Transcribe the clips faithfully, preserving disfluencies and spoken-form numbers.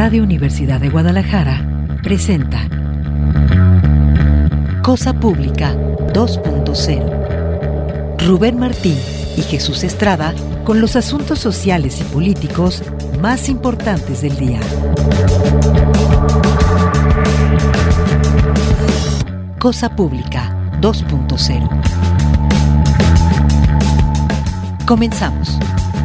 Radio Universidad de Guadalajara presenta Cosa Pública dos punto cero. Rubén Martín y Jesús Estrada con los asuntos sociales y políticos más importantes del día. Cosa Pública dos punto cero. Comenzamos.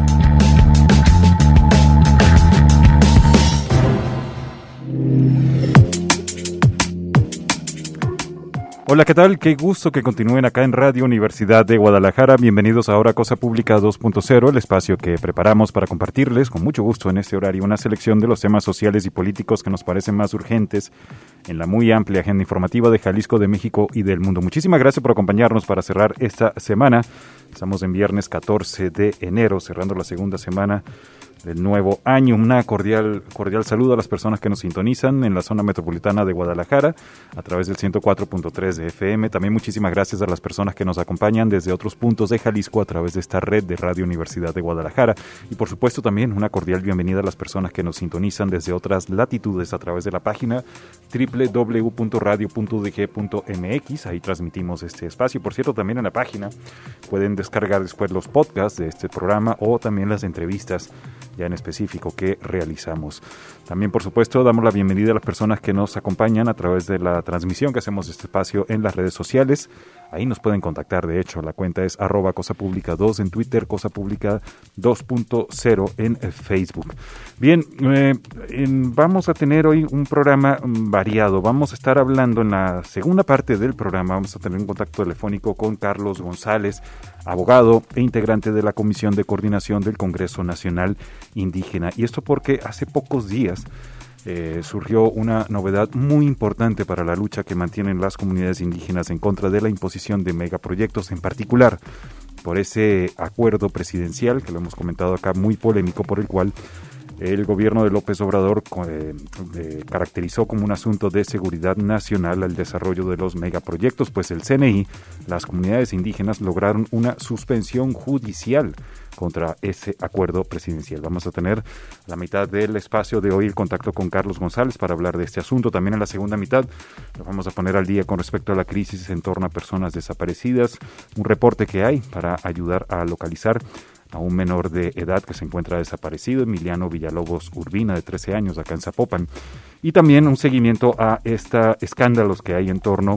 Hola, ¿qué tal? Qué gusto que continúen acá en Radio Universidad de Guadalajara. Bienvenidos ahora a Cosa Pública dos punto cero, el espacio que preparamos para compartirles con mucho gusto en este horario una selección de los temas sociales y políticos que nos parecen más urgentes en la muy amplia agenda informativa de Jalisco, de México y del mundo. Muchísimas gracias por acompañarnos para cerrar esta semana. Estamos en viernes catorce de enero, cerrando la segunda semana del nuevo año. Una cordial, cordial saludo a las personas que nos sintonizan en la zona metropolitana de Guadalajara a través del ciento cuatro punto tres de F M. También muchísimas gracias a las personas que nos acompañan desde otros puntos de Jalisco a través de esta red de Radio Universidad de Guadalajara. Y por supuesto también una cordial bienvenida a las personas que nos sintonizan desde otras latitudes a través de la página doble u doble u doble u punto radio punto u d g punto m x. Ahí transmitimos este espacio. Por cierto, también en la página pueden descargar después los podcasts de este programa o también las entrevistas ya en específico que realizamos. También, por supuesto, damos la bienvenida a las personas que nos acompañan a través de la transmisión que hacemos de este espacio en las redes sociales. Ahí nos pueden contactar, de hecho, la cuenta es arroba Cosa Pública dos en Twitter, Cosa Pública dos punto cero en Facebook. Bien, eh, en, vamos a tener hoy un programa variado. Vamos a estar hablando en la segunda parte del programa, vamos a tener un contacto telefónico con Carlos González, abogado e integrante de la Comisión de Coordinación del Congreso Nacional Indígena. Y esto porque hace pocos días Eh, surgió una novedad muy importante para la lucha que mantienen las comunidades indígenas en contra de la imposición de megaproyectos, en particular por ese acuerdo presidencial que lo hemos comentado acá, muy polémico, por el cual el gobierno de López Obrador eh, eh, caracterizó como un asunto de seguridad nacional al desarrollo de los megaproyectos, pues el C N I, las comunidades indígenas lograron una suspensión judicial contra ese acuerdo presidencial. Vamos a tener la mitad del espacio de hoy el contacto con Carlos González para hablar de este asunto. También en la segunda mitad lo vamos a poner al día con respecto a la crisis en torno a personas desaparecidas, un reporte que hay para ayudar a localizar a un menor de edad que se encuentra desaparecido, Emiliano Villalobos Urbina, de trece años, acá en Zapopan. Y también un seguimiento a estos escándalos que hay en torno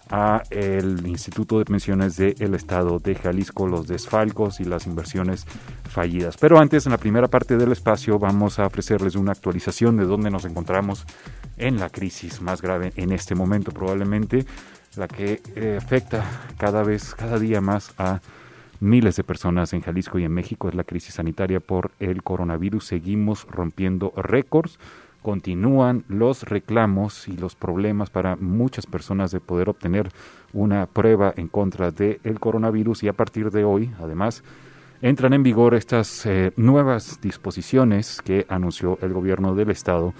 a el Instituto de Pensiones del Estado de Jalisco, los desfalcos y las inversiones fallidas. Pero antes, en la primera parte del espacio, vamos a ofrecerles una actualización de dónde nos encontramos en la crisis más grave en este momento, probablemente la que eh, afecta cada vez, cada día más a miles de personas en Jalisco y en México. Es la crisis sanitaria por el coronavirus. Seguimos rompiendo récords. Continúan los reclamos y los problemas para muchas personas de poder obtener una prueba en contra del coronavirus, y a partir de hoy, además, entran en vigor estas eh, nuevas disposiciones que anunció el gobierno del estado,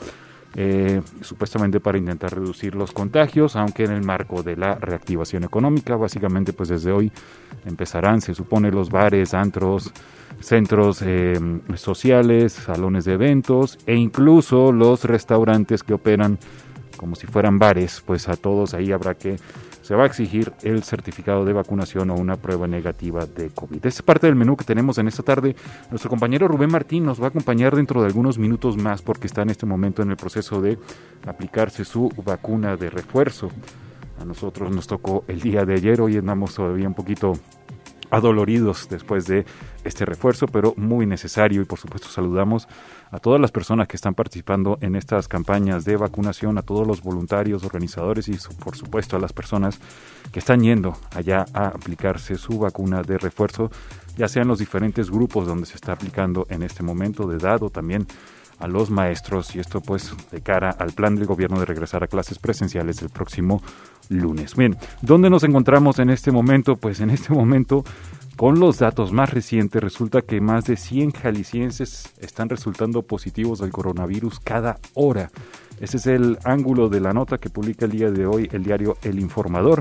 eh, supuestamente para intentar reducir los contagios, aunque en el marco de la reactivación económica. Básicamente, pues desde hoy empezarán, se supone, los bares, antros, centros eh, sociales, salones de eventos e incluso los restaurantes que operan como si fueran bares. Pues a todos ahí habrá que, se va a exigir el certificado de vacunación o una prueba negativa de COVID. Esta es parte del menú que tenemos en esta tarde. Nuestro compañero Rubén Martín nos va a acompañar dentro de algunos minutos más, porque está en este momento en el proceso de aplicarse su vacuna de refuerzo. A nosotros nos tocó el día de ayer, hoy andamos todavía un poquito adoloridos después de este refuerzo, pero muy necesario. Y por supuesto saludamos a todas las personas que están participando en estas campañas de vacunación, a todos los voluntarios, organizadores y por supuesto a las personas que están yendo allá a aplicarse su vacuna de refuerzo, ya sean los diferentes grupos donde se está aplicando en este momento de edad, o también a los maestros, y esto pues de cara al plan del gobierno de regresar a clases presenciales el próximo lunes. Bien, ¿dónde nos encontramos en este momento? Pues en este momento, con los datos más recientes, resulta que más de cien jaliscienses están resultando positivos al coronavirus cada hora. Ese es el ángulo de la nota que publica el día de hoy el diario El Informador.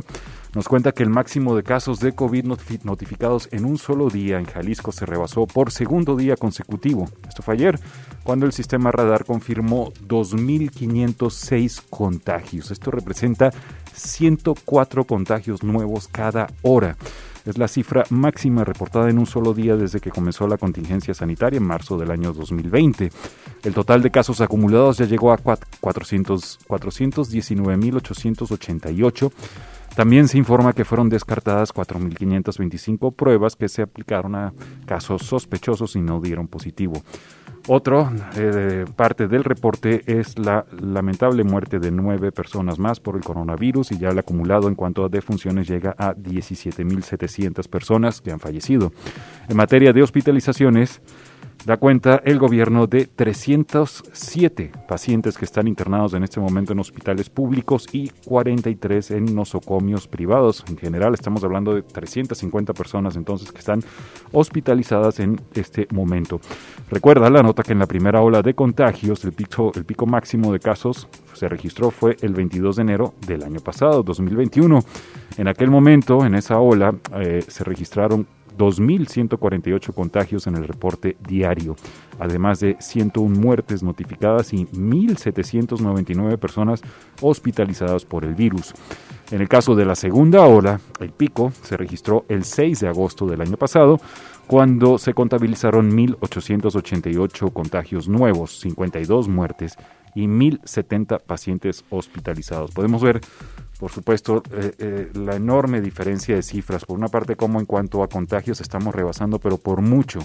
nos cuenta que el máximo de casos de COVID notificados en un solo día en Jalisco se rebasó por segundo día consecutivo. Esto fue ayer, cuando el sistema radar confirmó dos mil quinientos seis contagios. Esto representa ciento cuatro contagios nuevos cada hora. Es la cifra máxima reportada en un solo día desde que comenzó la contingencia sanitaria en marzo del año dos mil veinte. El total de casos acumulados ya llegó a cuatrocientos diecinueve mil ochocientos ochenta y ocho. También se informa que fueron descartadas cuatro mil quinientas veinticinco pruebas que se aplicaron a casos sospechosos y no dieron positivo. Otro eh, parte del reporte es la lamentable muerte de nueve personas más por el coronavirus, y ya el acumulado en cuanto a defunciones llega a diecisiete mil setecientas personas que han fallecido. En materia de hospitalizaciones, da cuenta el gobierno de trescientos siete pacientes que están internados en este momento en hospitales públicos y cuarenta y tres en nosocomios privados. En general estamos hablando de trescientas cincuenta personas entonces que están hospitalizadas en este momento. Recuerda la nota que en la primera ola de contagios el pico, el pico máximo de casos se registró fue el veintidós de enero del año pasado, dos mil veintiuno. En aquel momento, en esa ola, eh, se registraron dos mil ciento cuarenta y ocho contagios en el reporte diario, además de ciento una muertes notificadas y mil setecientos noventa y nueve personas hospitalizadas por el virus. En el caso de la segunda ola, el pico se registró el seis de agosto del año pasado, cuando se contabilizaron mil ochocientos ochenta y ocho contagios nuevos, cincuenta y dos muertes y mil setenta pacientes hospitalizados. Podemos ver, por supuesto, eh, eh, la enorme diferencia de cifras. Por una parte, como en cuanto a contagios estamos rebasando, pero por mucho,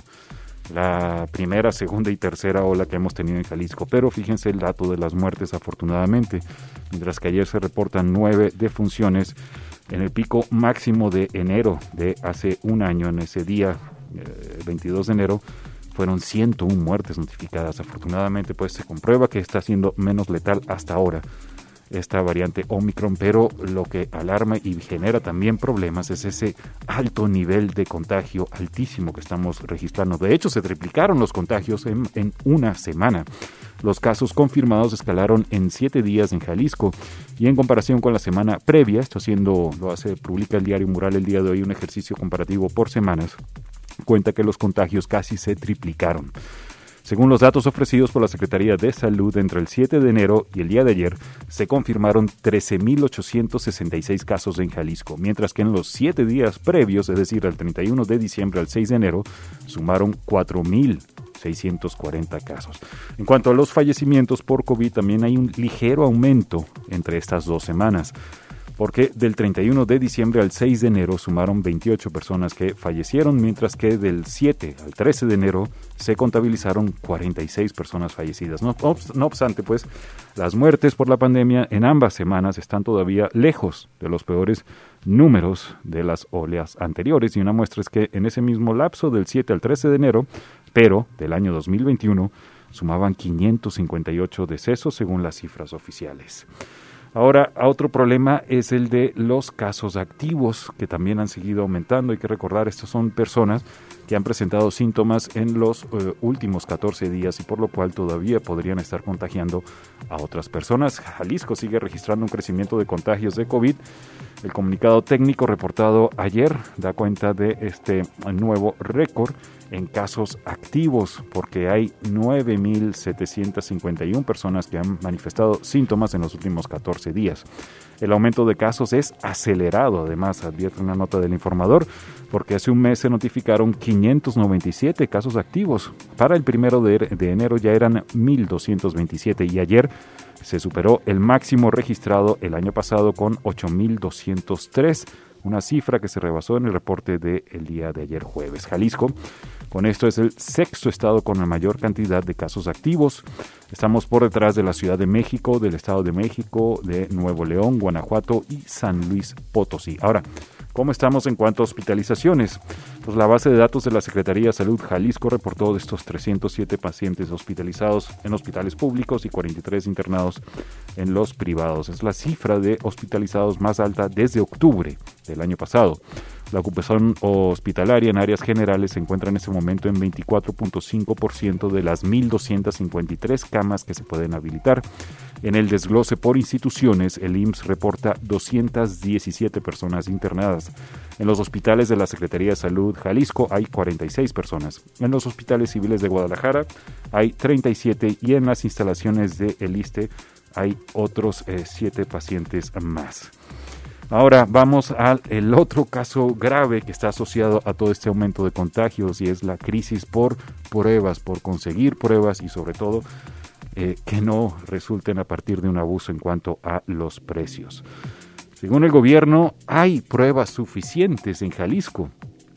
la primera, segunda y tercera ola que hemos tenido en Jalisco. Pero fíjense el dato de las muertes, afortunadamente. Mientras que ayer se reportan nueve defunciones, en el pico máximo de enero de hace un año, en ese día, eh, veintidós de enero, fueron ciento una muertes notificadas. Afortunadamente, pues se comprueba que está siendo menos letal hasta ahora esta variante Omicron, pero lo que alarma y genera también problemas es ese alto nivel de contagio altísimo que estamos registrando. De hecho, se triplicaron los contagios en, en una semana. Los casos confirmados escalaron en siete días en Jalisco, y en comparación con la semana previa, esto haciendo, lo hace, publica el diario Mural el día de hoy, un ejercicio comparativo por semanas, cuenta que los contagios casi se triplicaron. Según los datos ofrecidos por la Secretaría de Salud, entre el siete de enero y el día de ayer se confirmaron trece mil ochocientos sesenta y seis casos en Jalisco, mientras que en los siete días previos, es decir, del treinta y uno de diciembre al seis de enero, sumaron cuatro mil seiscientos cuarenta casos. En cuanto a los fallecimientos por COVID, también hay un ligero aumento entre estas dos semanas, porque del treinta y uno de diciembre al seis de enero sumaron veintiocho personas que fallecieron, mientras que del siete al trece de enero se contabilizaron cuarenta y seis personas fallecidas. No, no obstante, pues, las muertes por la pandemia en ambas semanas están todavía lejos de los peores números de las olas anteriores, y una muestra es que en ese mismo lapso del siete al trece de enero, pero del año dos mil veintiuno, sumaban quinientos cincuenta y ocho decesos según las cifras oficiales. Ahora, otro problema es el de los casos activos, que también han seguido aumentando. Hay que recordar, estas son personas que han presentado síntomas en los eh, últimos catorce días, y por lo cual todavía podrían estar contagiando a otras personas. Jalisco sigue registrando un crecimiento de contagios de COVID. El comunicado técnico reportado ayer da cuenta de este nuevo récord en casos activos, porque hay nueve mil setecientos cincuenta y una personas que han manifestado síntomas en los últimos catorce días. El aumento de casos es acelerado, además, advierte una nota del Informador, porque hace un mes se notificaron quinientos noventa y siete casos activos. Para el primero de, de enero ya eran mil doscientos veintisiete, y ayer se superó el máximo registrado el año pasado con ocho mil doscientos tres, una cifra que se rebasó en el reporte del día de ayer jueves. Jalisco, con esto, es el sexto estado con la mayor cantidad de casos activos. Estamos por detrás de la Ciudad de México, del Estado de México, de Nuevo León, Guanajuato y San Luis Potosí. Ahora, ¿cómo estamos en cuanto a hospitalizaciones? Pues la base de datos de la Secretaría de Salud Jalisco reportó de estos trescientos siete pacientes hospitalizados en hospitales públicos y cuarenta y tres internados en los privados. Es la cifra de hospitalizados más alta desde octubre del año pasado. La ocupación hospitalaria en áreas generales se encuentra en este momento en veinticuatro punto cinco por ciento de las mil doscientas cincuenta y tres camas que se pueden habilitar, En el desglose por instituciones, el I M S S reporta doscientas diecisiete personas internadas. En los hospitales de la Secretaría de Salud Jalisco hay cuarenta y seis personas. En los hospitales civiles de Guadalajara hay treinta y siete y en las instalaciones de el ISSSTE hay otros eh, siete pacientes más. Ahora vamos al el otro caso grave que está asociado a todo este aumento de contagios y es la crisis por pruebas, por conseguir pruebas y sobre todo eh, que no resulten a partir de un abuso en cuanto a los precios. Según el gobierno, hay pruebas suficientes en Jalisco.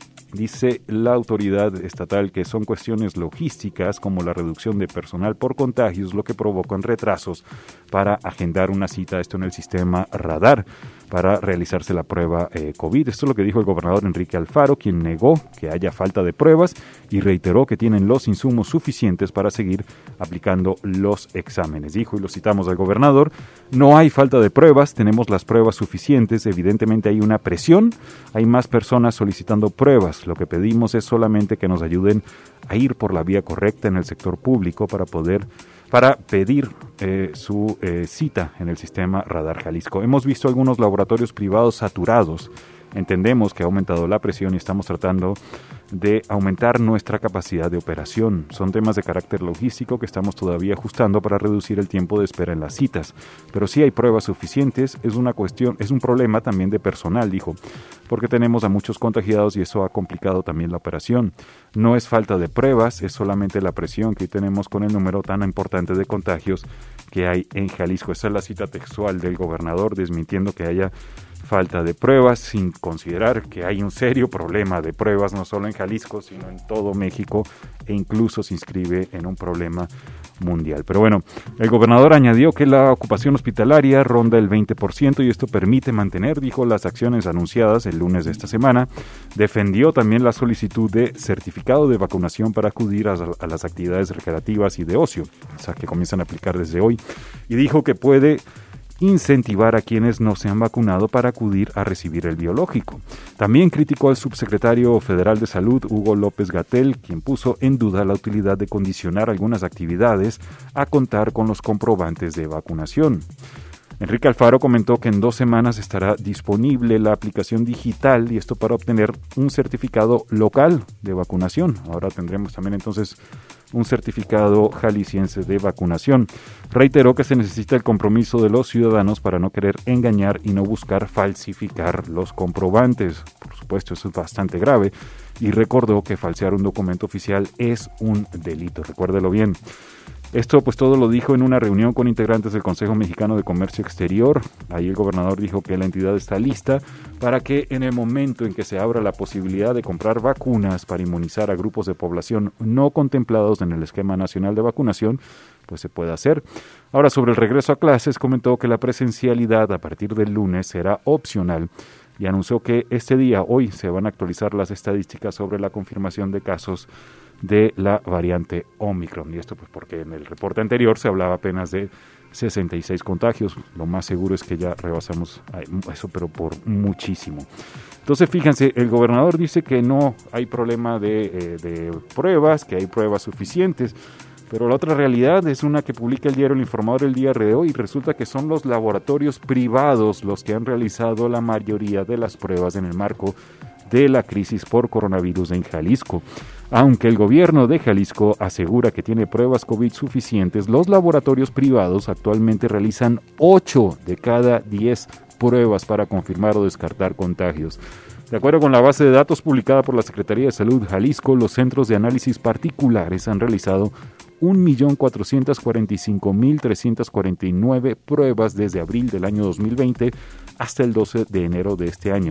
Dice la autoridad estatal que son cuestiones logísticas como la reducción de personal por contagios lo que provocan retrasos para agendar una cita, esto en el sistema radar, para realizarse la prueba eh, COVID. Esto es lo que dijo el gobernador Enrique Alfaro, quien negó que haya falta de pruebas y reiteró que tienen los insumos suficientes para seguir aplicando los exámenes. Dijo, y lo citamos al gobernador, no hay falta de pruebas, tenemos las pruebas suficientes, evidentemente hay una presión, hay más personas solicitando pruebas. Lo que pedimos es solamente que nos ayuden a ir por la vía correcta en el sector público para poder para pedir eh, su eh, cita en el sistema Radar Jalisco. Hemos visto algunos laboratorios privados saturados. Entendemos que ha aumentado la presión y estamos tratando de aumentar nuestra capacidad de operación. Son temas de carácter logístico que estamos todavía ajustando para reducir el tiempo de espera en las citas. Pero sí hay pruebas suficientes, es una cuestión, es un problema también de personal, dijo, porque tenemos a muchos contagiados y eso ha complicado también la operación. No es falta de pruebas, es solamente la presión que hoy tenemos con el número tan importante de contagios que hay en Jalisco. Esa es la cita textual del gobernador desmintiendo que haya falta de pruebas, sin considerar que hay un serio problema de pruebas no solo en Jalisco, sino en todo México e incluso se inscribe en un problema mundial. Pero bueno, el gobernador añadió que la ocupación hospitalaria ronda el veinte por ciento y esto permite mantener, dijo, las acciones anunciadas el lunes de esta semana. Defendió también la solicitud de certificado de vacunación para acudir a, a las actividades recreativas y de ocio, o sea, que comienzan a aplicar desde hoy, y dijo que puede incentivar a quienes no se han vacunado para acudir a recibir el biológico. También criticó al subsecretario federal de Salud, Hugo López-Gatell, quien puso en duda la utilidad de condicionar algunas actividades a contar con los comprobantes de vacunación. Enrique Alfaro comentó que en dos semanas estará disponible la aplicación digital y esto para obtener un certificado local de vacunación. Ahora tendremos también entonces un certificado jalisciense de vacunación. Reiteró que se necesita el compromiso de los ciudadanos para no querer engañar y no buscar falsificar los comprobantes. Por supuesto, eso es bastante grave. Y recordó que falsear un documento oficial es un delito. Recuérdelo bien. Esto pues todo lo dijo en una reunión con integrantes del Consejo Mexicano de Comercio Exterior. Ahí el gobernador dijo que la entidad está lista para que en el momento en que se abra la posibilidad de comprar vacunas para inmunizar a grupos de población no contemplados en el esquema nacional de vacunación, pues se pueda hacer. Ahora, sobre el regreso a clases, comentó que la presencialidad a partir del lunes será opcional y anunció que este día, hoy, se van a actualizar las estadísticas sobre la confirmación de casos de la variante Omicron. Y esto pues porque en el reporte anterior se hablaba apenas de sesenta y seis contagios. Lo más seguro es que ya rebasamos eso, pero por muchísimo. Entonces, fíjense, el gobernador dice que no hay problema de, eh, de pruebas, que hay pruebas suficientes, pero la otra realidad es una que publica el diario El Informador el día de hoy y resulta que son los laboratorios privados los que han realizado la mayoría de las pruebas en el marco de la crisis por coronavirus en Jalisco. Aunque el gobierno de Jalisco asegura que tiene pruebas COVID suficientes, los laboratorios privados actualmente realizan ocho de cada diez pruebas para confirmar o descartar contagios. De acuerdo con la base de datos publicada por la Secretaría de Salud Jalisco, los centros de análisis particulares han realizado un millón cuatrocientos cuarenta y cinco mil trescientos cuarenta y nueve pruebas desde abril del año dos mil veinte hasta el doce de enero de este año.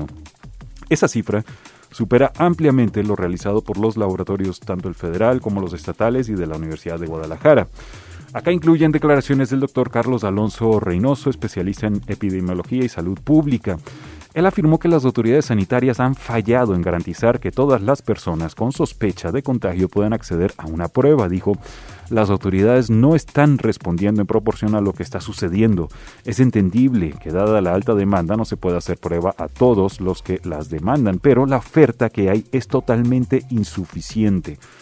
Esa cifra supera ampliamente lo realizado por los laboratorios tanto el federal como los estatales y de la Universidad de Guadalajara. Acá incluyen declaraciones del doctor Carlos Alonso Reynoso, especialista en epidemiología y salud pública. Él afirmó que las autoridades sanitarias han fallado en garantizar que todas las personas con sospecha de contagio puedan acceder a una prueba. Dijo, las autoridades no están respondiendo en proporción a lo que está sucediendo. Es entendible que dada la alta demanda no se pueda hacer prueba a todos los que las demandan, pero la oferta que hay es totalmente insuficiente.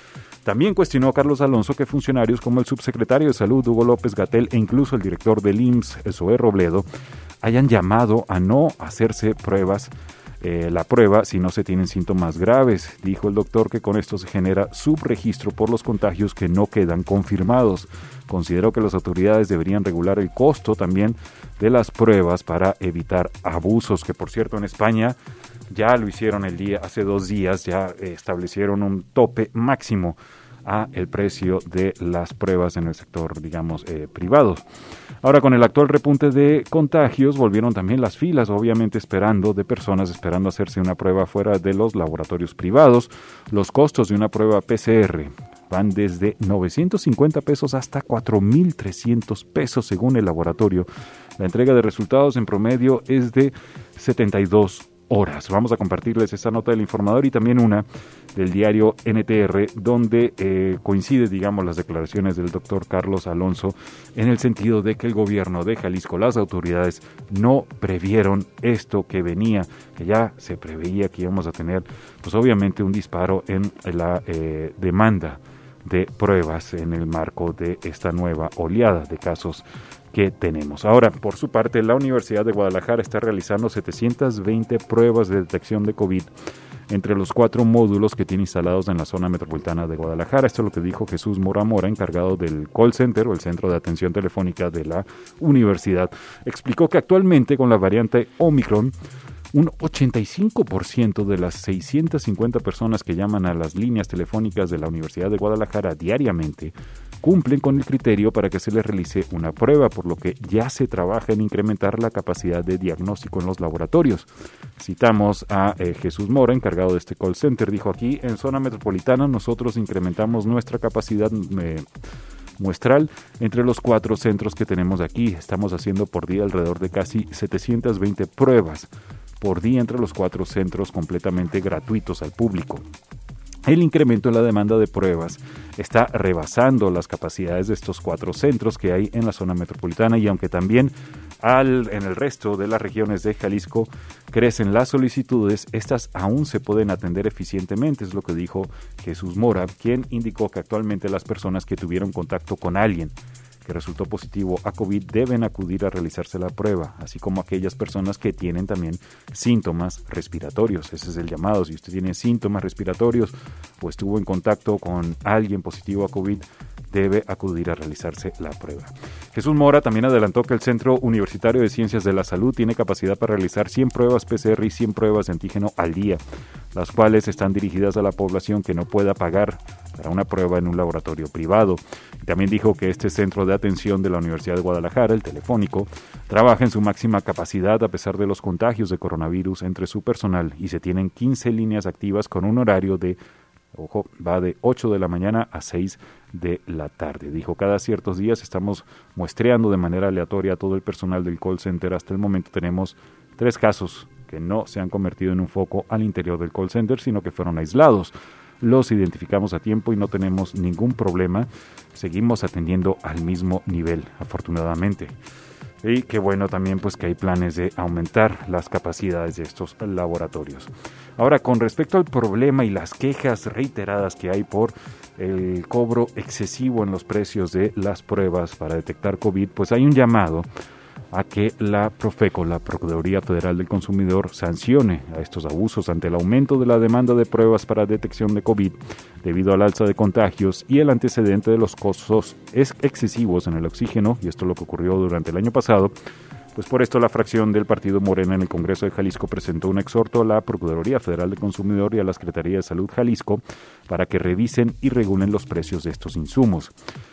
También cuestionó a Carlos Alonso que funcionarios como el subsecretario de Salud, Hugo López-Gatell, e incluso el director del I M S S, Zoé Robledo, hayan llamado a no hacerse pruebas Eh, la prueba si no se tienen síntomas graves. Dijo el doctor que con esto se genera subregistro por los contagios que no quedan confirmados. Consideró que las autoridades deberían regular el costo también de las pruebas para evitar abusos, que por cierto en España ya lo hicieron el día, hace dos días, ya eh, establecieron un tope máximo a el precio de las pruebas en el sector, digamos, eh, privado. Ahora, con el actual repunte de contagios, volvieron también las filas, obviamente esperando, de personas esperando hacerse una prueba fuera de los laboratorios privados. Los costos de una prueba P C R van desde novecientos cincuenta pesos hasta cuatro mil trescientos pesos según el laboratorio. La entrega de resultados en promedio es de setenta y dos horas. Vamos a compartirles esta nota del Informador y también una del diario N T R, donde eh, coincide, digamos, las declaraciones del doctor Carlos Alonso en el sentido de que el gobierno de Jalisco, las autoridades, no previeron esto que venía, que ya se preveía que íbamos a tener, pues obviamente un disparo en la eh, demanda de pruebas en el marco de esta nueva oleada de casos que tenemos. Ahora, por su parte, la Universidad de Guadalajara está realizando setecientas veinte pruebas de detección de COVID entre los cuatro módulos que tiene instalados en la zona metropolitana de Guadalajara. Esto es lo que dijo Jesús Mora Mora, encargado del call center o el centro de atención telefónica de la universidad. Explicó que actualmente con la variante Omicron, un ochenta y cinco por ciento de las seiscientas cincuenta personas que llaman a las líneas telefónicas de la Universidad de Guadalajara diariamente cumplen con el criterio para que se les realice una prueba, por lo que ya se trabaja en incrementar la capacidad de diagnóstico en los laboratorios. Citamos a eh, Jesús Mora, encargado de este call center, dijo: aquí en zona metropolitana nosotros incrementamos nuestra capacidad eh, muestral entre los cuatro centros que tenemos aquí. Estamos haciendo por día alrededor de casi setecientas veinte pruebas por día entre los cuatro centros completamente gratuitos al público. El incremento en la demanda de pruebas está rebasando las capacidades de estos cuatro centros que hay en la zona metropolitana, y aunque también al, en el resto de las regiones de Jalisco crecen las solicitudes, estas aún se pueden atender eficientemente, es lo que dijo Jesús Mora, quien indicó que actualmente las personas que tuvieron contacto con alguien que resultó positivo a COVID deben acudir a realizarse la prueba, así como aquellas personas que tienen también síntomas respiratorios. Ese es el llamado. Si usted tiene síntomas respiratorios o estuvo en contacto con alguien positivo a COVID, debe acudir a realizarse la prueba. Jesús Mora también adelantó que el Centro Universitario de Ciencias de la Salud tiene capacidad para realizar cien pruebas P C R y cien pruebas de antígeno al día, las cuales están dirigidas a la población que no pueda pagar para una prueba en un laboratorio privado. También dijo que este centro de atención de la Universidad de Guadalajara, el Telefónico, trabaja en su máxima capacidad a pesar de los contagios de coronavirus entre su personal, y se tienen quince líneas activas con un horario de, ojo, va de ocho de la mañana a seis de la tarde. Dijo: cada ciertos días estamos muestreando de manera aleatoria a todo el personal del call center. Hasta el momento tenemos tres casos que no se han convertido en un foco al interior del call center, sino que fueron aislados. Los identificamos a tiempo y no tenemos ningún problema. Seguimos atendiendo al mismo nivel, afortunadamente. Y qué bueno también pues que hay planes de aumentar las capacidades de estos laboratorios. Ahora, con respecto al problema y las quejas reiteradas que hay por el cobro excesivo en los precios de las pruebas para detectar COVID, pues hay un llamado a que la Profeco, la Procuraduría Federal del Consumidor, sancione a estos abusos ante el aumento de la demanda de pruebas para detección de COVID debido al alza de contagios y el antecedente de los costos excesivos en el oxígeno, y esto es lo que ocurrió durante el año pasado. Pues por esto la fracción del Partido Morena en el Congreso de Jalisco presentó un exhorto a la Procuraduría Federal del Consumidor y a la Secretaría de Salud Jalisco para que revisen y regulen los precios de estos insumos.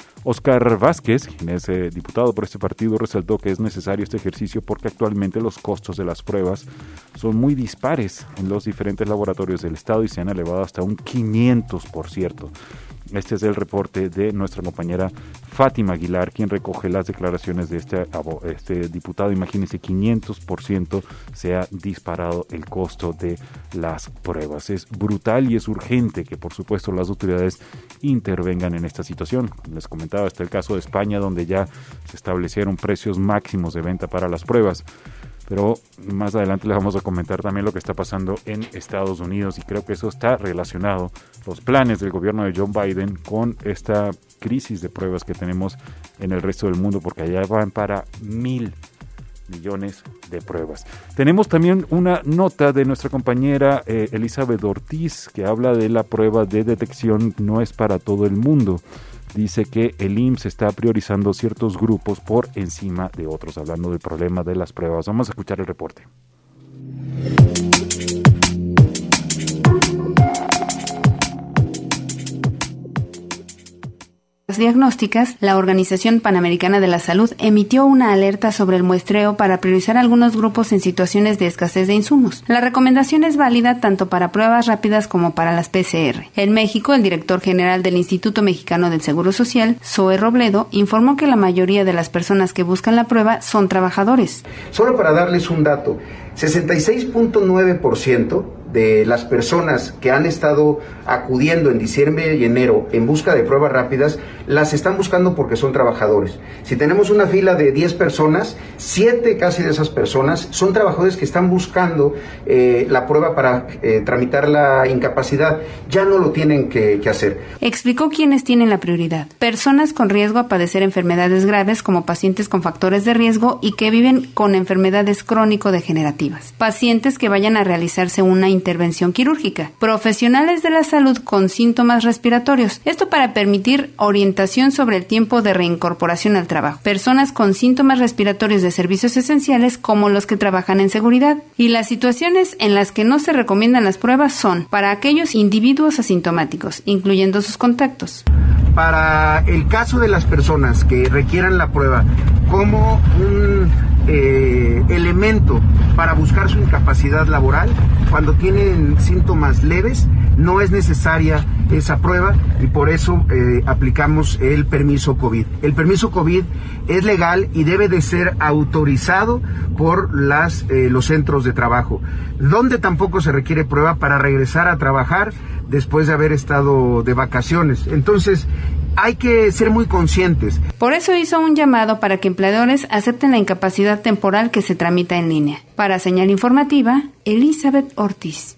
Óscar Vázquez, quien es eh, diputado por este partido, resaltó que es necesario este ejercicio porque actualmente los costos de las pruebas son muy dispares en los diferentes laboratorios del estado y se han elevado hasta un quinientos por ciento. Este es el reporte de nuestra compañera Fátima Aguilar, quien recoge las declaraciones de este, este diputado. Imagínense, quinientos por ciento se ha disparado el costo de las pruebas. Es brutal y es urgente que, por supuesto, las autoridades intervengan en esta situación. Les comentaba, está el caso de España, donde ya se establecieron precios máximos de venta para las pruebas. pero más adelante les vamos a comentar también lo que está pasando en Estados Unidos, y creo que eso está relacionado, los planes del gobierno de Joe Biden, con esta crisis de pruebas que tenemos en el resto del mundo, porque allá van para mil millones de pruebas. Tenemos también una nota de nuestra compañera eh, Elizabeth Ortiz, que habla de la prueba de detección no es para todo el mundo. Dice que el I M S S está priorizando ciertos grupos por encima de otros, hablando del problema de las pruebas. Vamos a escuchar el reporte. Diagnósticas, la Organización Panamericana de la Salud emitió una alerta sobre el muestreo para priorizar algunos grupos en situaciones de escasez de insumos. La recomendación es válida tanto para pruebas rápidas como para las P C R. En México, el director general del Instituto Mexicano del Seguro Social, Zoe Robledo, informó que la mayoría de las personas que buscan la prueba son trabajadores. Solo para darles un dato, sesenta y seis punto nueve por ciento de las personas que han estado acudiendo en diciembre y enero en busca de pruebas rápidas, las están buscando porque son trabajadores. Si tenemos una fila de diez personas, siete casi de esas personas son trabajadores que están buscando eh, la prueba para eh, tramitar la incapacidad. Ya no lo tienen que, que hacer. Explicó quiénes tienen la prioridad. Personas con riesgo a padecer enfermedades graves, como pacientes con factores de riesgo y que viven con enfermedades crónico-degenerativas. Pacientes que vayan a realizarse una intervención quirúrgica, profesionales de la salud con síntomas respiratorios, esto para permitir orientación sobre el tiempo de reincorporación al trabajo, personas con síntomas respiratorios de servicios esenciales como los que trabajan en seguridad, y las situaciones en las que no se recomiendan las pruebas son para aquellos individuos asintomáticos, incluyendo sus contactos. Para el caso de las personas que requieran la prueba como un eh, elemento para buscar su incapacidad laboral, cuando tienen síntomas leves, no es necesaria esa prueba y por eso eh, aplicamos el permiso COVID. El permiso COVID es legal y debe de ser autorizado por las, eh, los centros de trabajo, donde tampoco se requiere prueba para regresar a trabajar después de haber estado de vacaciones. Entonces, hay que ser muy conscientes. Por eso hizo un llamado para que empleadores acepten la incapacidad temporal que se tramita en línea. Para Señal Informativa, Elizabeth Ortiz.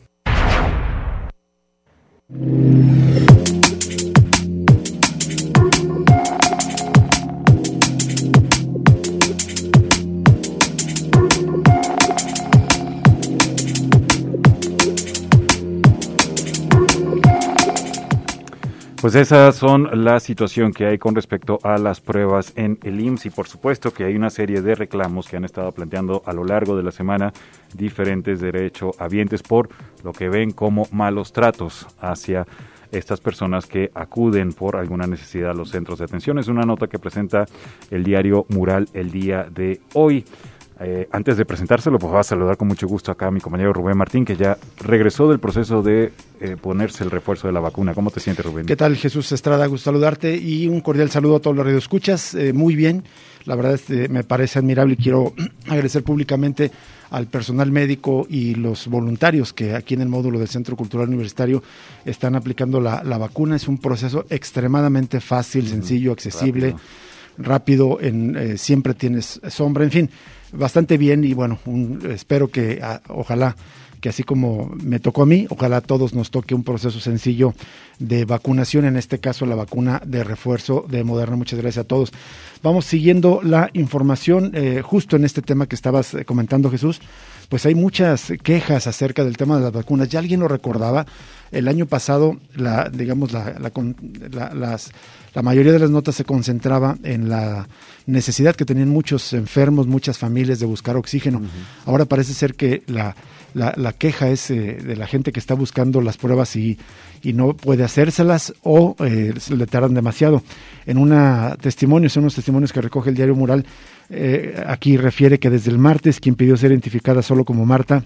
Pues esas son la situación que hay con respecto a las pruebas en el I M S S, y por supuesto que hay una serie de reclamos que han estado planteando a lo largo de la semana diferentes derechohabientes por lo que ven como malos tratos hacia estas personas que acuden por alguna necesidad a los centros de atención. Es una nota que presenta el diario Mural el día de hoy. Eh, antes de presentárselo, pues voy a saludar con mucho gusto acá a mi compañero Rubén Martín, que ya regresó del proceso de eh, ponerse el refuerzo de la vacuna. ¿Cómo te sientes, Rubén? ¿Qué tal, Jesús Estrada? Gusto saludarte y un cordial saludo a todos los radioescuchas. Eh, muy bien, la verdad es que me parece admirable y quiero agradecer públicamente al personal médico y los voluntarios que aquí en el módulo del Centro Cultural Universitario están aplicando la, la vacuna. Es un proceso extremadamente fácil, sencillo, accesible, rápido, rápido en, eh, siempre tienes sombra, en fin. Bastante bien y bueno, un, espero que a, ojalá que así como me tocó a mí, ojalá a todos nos toque un proceso sencillo de vacunación, en este caso la vacuna de refuerzo de Moderna. Muchas gracias a todos. Vamos siguiendo la información, eh, justo en este tema que estabas eh, comentando, Jesús, pues hay muchas quejas acerca del tema de las vacunas. Ya alguien lo recordaba, el año pasado, la, digamos, la, la, la, las, la mayoría de las notas se concentraba en la necesidad que tenían muchos enfermos, muchas familias de buscar oxígeno. Uh-huh. Ahora parece ser que la, la, la queja es eh, de la gente que está buscando las pruebas y, y no puede hacérselas o eh, le tardan demasiado. En una testimonio, son unos testimonios que recoge el diario Mural, eh, aquí refiere que desde el martes quien pidió ser identificada solo como Marta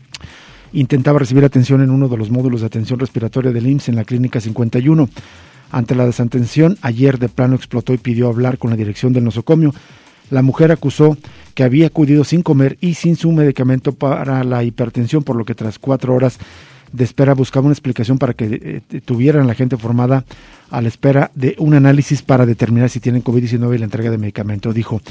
intentaba recibir atención en uno de los módulos de atención respiratoria del I M S S en la Clínica cincuenta y uno. Ante la desatención, ayer de plano explotó y pidió hablar con la dirección del nosocomio. La mujer acusó que había acudido sin comer y sin su medicamento para la hipertensión, por lo que tras cuatro horas de espera buscaba una explicación para que eh, tuvieran la gente formada a la espera de un análisis para determinar si tienen covid diecinueve y la entrega de medicamento. Dijo: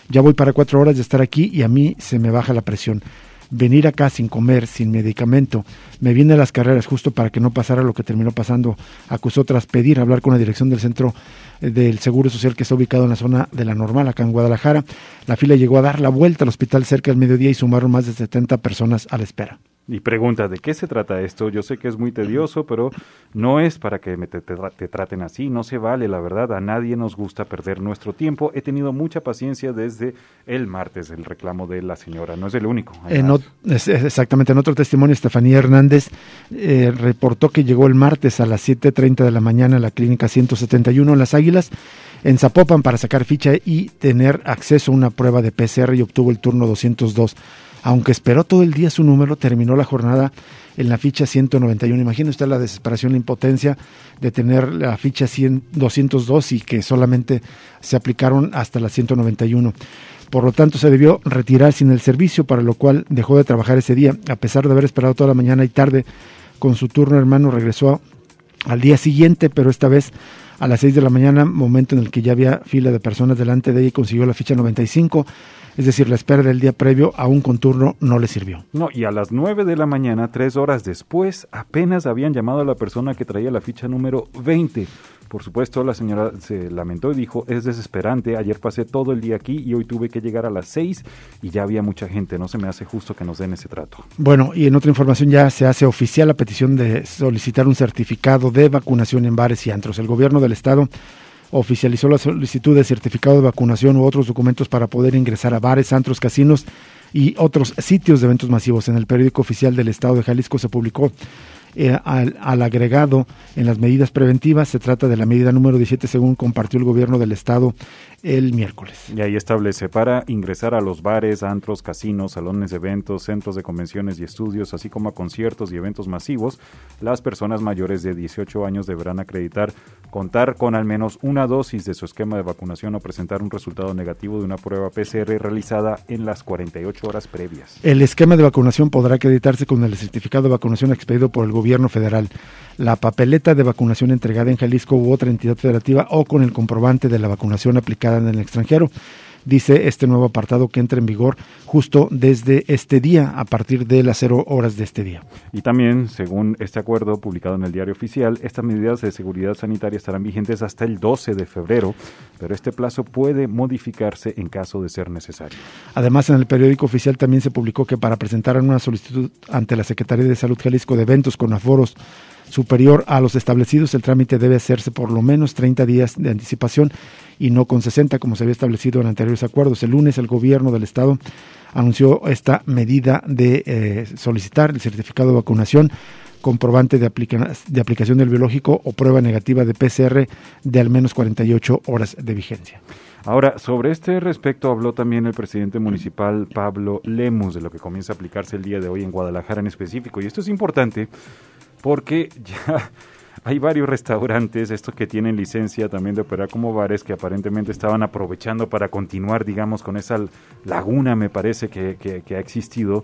Ya voy para cuatro horas de estar aquí y a mí se me baja la presión. Venir acá sin comer, sin medicamento, me viene a las carreras justo para que no pasara lo que terminó pasando, acusó tras pedir hablar con la dirección del Centro del Seguro Social que está ubicado en la zona de La Normal, acá en Guadalajara. La fila llegó a dar la vuelta al hospital cerca del mediodía y sumaron más de setenta personas a la espera. Y pregunta, ¿de qué se trata esto? Yo sé que es muy tedioso, pero no es para que me te, te, te traten así, no se vale, la verdad, a nadie nos gusta perder nuestro tiempo. He tenido mucha paciencia desde el martes, el reclamo de la señora, no es el único. En o, es, exactamente, en otro testimonio, Estefanía Hernández eh, reportó que llegó el martes a las siete treinta de la mañana a la clínica ciento setenta y uno en Las Águilas, en Zapopan, para sacar ficha y tener acceso a una prueba de P C R, y obtuvo el turno doscientos dos. Aunque esperó todo el día su número, terminó la jornada en la ficha ciento noventa y uno. Imagina usted la desesperación, la impotencia de tener la ficha cien, doscientos dos y que solamente se aplicaron hasta la ciento noventa y uno. Por lo tanto, se debió retirar sin el servicio, para lo cual dejó de trabajar ese día. A pesar de haber esperado toda la mañana y tarde con su turno, hermano regresó al día siguiente, pero esta vez a las seis de la mañana, momento en el que ya había fila de personas delante de ella, y consiguió la ficha noventa y cinco. Es decir, la espera del día previo a un conturno no le sirvió. No, y a las nueve de la mañana, tres horas después, apenas habían llamado a la persona que traía la ficha número veinte. Por supuesto, la señora se lamentó y dijo, es desesperante, ayer pasé todo el día aquí y hoy tuve que llegar a las seis y ya había mucha gente, no se me hace justo que nos den ese trato. Bueno, y en otra información ya se hace oficial la petición de solicitar un certificado de vacunación en bares y antros. El gobierno del estado oficializó la solicitud de certificado de vacunación u otros documentos para poder ingresar a bares, antros, casinos y otros sitios de eventos masivos. En el periódico oficial del estado de Jalisco se publicó eh, al, al agregado en las medidas preventivas. Se trata de la medida número diecisiete, según compartió el gobierno del estado el miércoles. Y ahí establece, para ingresar a los bares, antros, casinos, salones de eventos, centros de convenciones y estudios, así como a conciertos y eventos masivos, las personas mayores de dieciocho años deberán acreditar contar con al menos una dosis de su esquema de vacunación o presentar un resultado negativo de una prueba P C R realizada en las cuarenta y ocho horas previas. El esquema de vacunación podrá acreditarse con el certificado de vacunación expedido por el gobierno federal, la papeleta de vacunación entregada en Jalisco u otra entidad federativa, o con el comprobante de la vacunación aplicada en el extranjero. Dice este nuevo apartado que entra en vigor justo desde este día, a partir de las cero horas de este día. Y también, según este acuerdo publicado en el Diario Oficial, estas medidas de seguridad sanitaria estarán vigentes hasta el doce de febrero, pero este plazo puede modificarse en caso de ser necesario. Además, en el periódico oficial también se publicó que para presentar una solicitud ante la Secretaría de Salud Jalisco de eventos con aforos superior a los establecidos, el trámite debe hacerse por lo menos treinta días de anticipación y no con sesenta, como se había establecido en anteriores acuerdos. El lunes el gobierno del estado anunció esta medida de eh, solicitar el certificado de vacunación, comprobante de, aplica- de aplicación del biológico o prueba negativa de P C R de al menos cuarenta y ocho horas de vigencia. Ahora, sobre este respecto habló también el presidente municipal Pablo Lemus, de lo que comienza a aplicarse el día de hoy en Guadalajara en específico. Y esto es importante porque ya hay varios restaurantes, estos que tienen licencia también de operar como bares, que aparentemente estaban aprovechando para continuar, digamos, con esa laguna, me parece, que, que, que ha existido,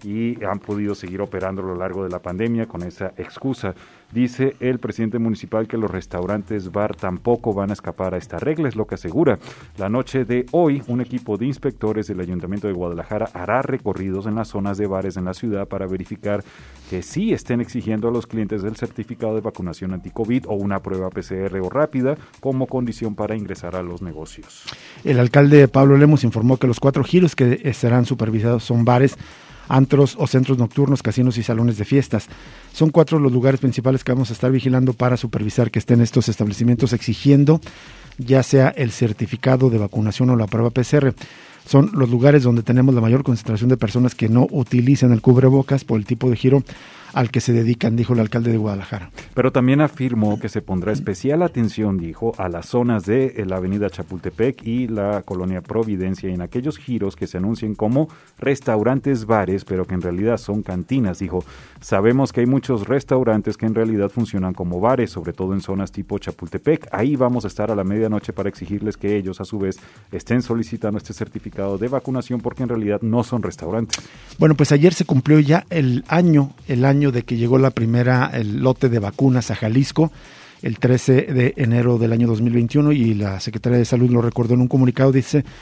y han podido seguir operando a lo largo de la pandemia con esa excusa. Dice el presidente municipal que los restaurantes bar tampoco van a escapar a esta regla, es lo que asegura. La noche de hoy, un equipo de inspectores del Ayuntamiento de Guadalajara hará recorridos en las zonas de bares en la ciudad para verificar que sí estén exigiendo a los clientes el certificado de vacunación anti-COVID o una prueba P C R o rápida como condición para ingresar a los negocios. El alcalde Pablo Lemus informó que los cuatro giros que serán supervisados son bares, antros o centros nocturnos, casinos y salones de fiestas. Son cuatro los lugares principales que vamos a estar vigilando para supervisar que estén estos establecimientos exigiendo ya sea el certificado de vacunación o la prueba P C R. Son los lugares donde tenemos la mayor concentración de personas que no utilizan el cubrebocas por el tipo de giro al que se dedican, dijo el alcalde de Guadalajara. Pero también afirmó que se pondrá especial atención, dijo, a las zonas de la avenida Chapultepec y la colonia Providencia, y en aquellos giros que se anuncien como restaurantes bares, pero que en realidad son cantinas. Dijo, sabemos que hay muchos restaurantes que en realidad funcionan como bares, sobre todo en zonas tipo Chapultepec. Ahí vamos a estar a la medianoche para exigirles que ellos, a su vez, estén solicitando este certificado de vacunación, porque en realidad no son restaurantes. Bueno, pues ayer se cumplió ya el año, el año de que llegó la primera, el lote de vacunas a Jalisco, el trece de enero del año dos mil veintiuno, y la Secretaría de Salud lo recordó en un comunicado. Dice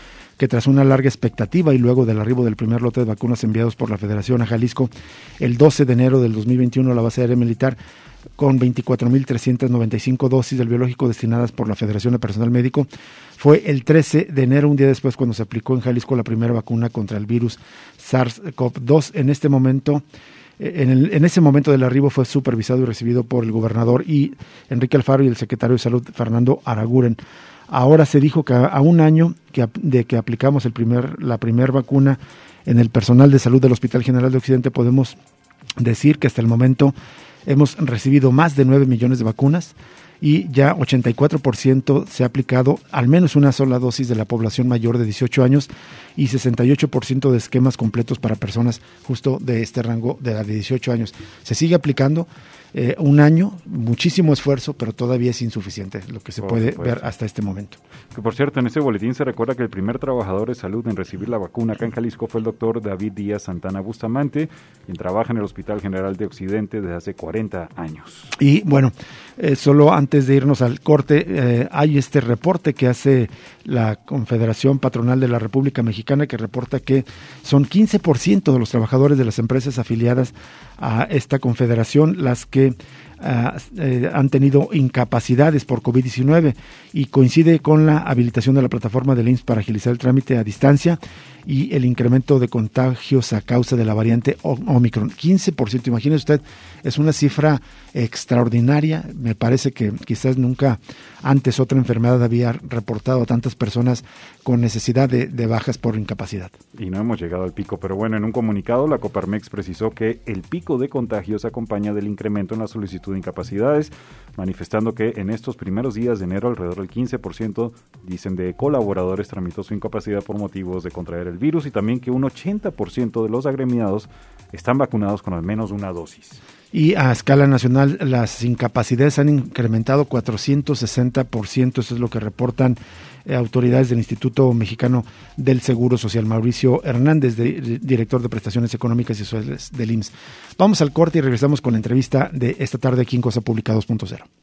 que tras una larga expectativa y luego del arribo del primer lote de vacunas enviados por la Federación a Jalisco el doce de enero del dos mil veintiuno a la base aérea militar, con veinticuatro mil trescientas noventa y cinco dosis del biológico destinadas por la Federación de Personal Médico, fue el trece de enero, un día después, cuando se aplicó en Jalisco la primera vacuna contra el virus SARS-CoV dos. En este momento, en, el, en ese momento del arribo fue supervisado y recibido por el gobernador y Enrique Alfaro y el secretario de Salud, Fernando Araguren. Ahora se dijo que a, a un año que, de que aplicamos el primer, la primera vacuna en el personal de salud del Hospital General de Occidente, podemos decir que hasta el momento hemos recibido más de nueve millones de vacunas y ya ochenta y cuatro por ciento se ha aplicado al menos una sola dosis de la población mayor de dieciocho años y sesenta y ocho por ciento de esquemas completos para personas justo de este rango de edad de dieciocho años. Se sigue aplicando eh, un año, muchísimo esfuerzo, pero todavía es insuficiente lo que se por puede supuesto. ver hasta este momento. Que por cierto, en este boletín se recuerda que el primer trabajador de salud en recibir la vacuna acá en Jalisco fue el doctor David Díaz Santana Bustamante, quien trabaja en el Hospital General de Occidente desde hace cuarenta años. Y bueno, eh, solo antes de irnos al corte, eh, hay este reporte que hace la Confederación Patronal de la República Mexicana, que reporta que son quince por ciento de los trabajadores de las empresas afiliadas a esta confederación las que Uh, eh, han tenido incapacidades por covid diecinueve, y coincide con la habilitación de la plataforma del I M S S para agilizar el trámite a distancia y el incremento de contagios a causa de la variante Omicron. quince por ciento, imagínese usted, es una cifra extraordinaria. Me parece que quizás nunca antes otra enfermedad había reportado a tantas personas con necesidad de, de bajas por incapacidad. Y no hemos llegado al pico, pero bueno, en un comunicado la Coparmex precisó que el pico de contagios acompaña del incremento en la solicitud de incapacidades, manifestando que en estos primeros días de enero alrededor del quince por ciento, dicen, de colaboradores tramitó su incapacidad por motivos de contraer el virus, y también que un ochenta por ciento de los agremiados están vacunados con al menos una dosis. Y a escala nacional las incapacidades han incrementado cuatrocientos sesenta por ciento, eso es lo que reportan eh, autoridades del Instituto Mexicano del Seguro Social. Mauricio Hernández, de, de, director de Prestaciones Económicas y Sociales del I M S S. Vamos al corte y regresamos con la entrevista de esta tarde aquí en Cosa Pública dos punto cero.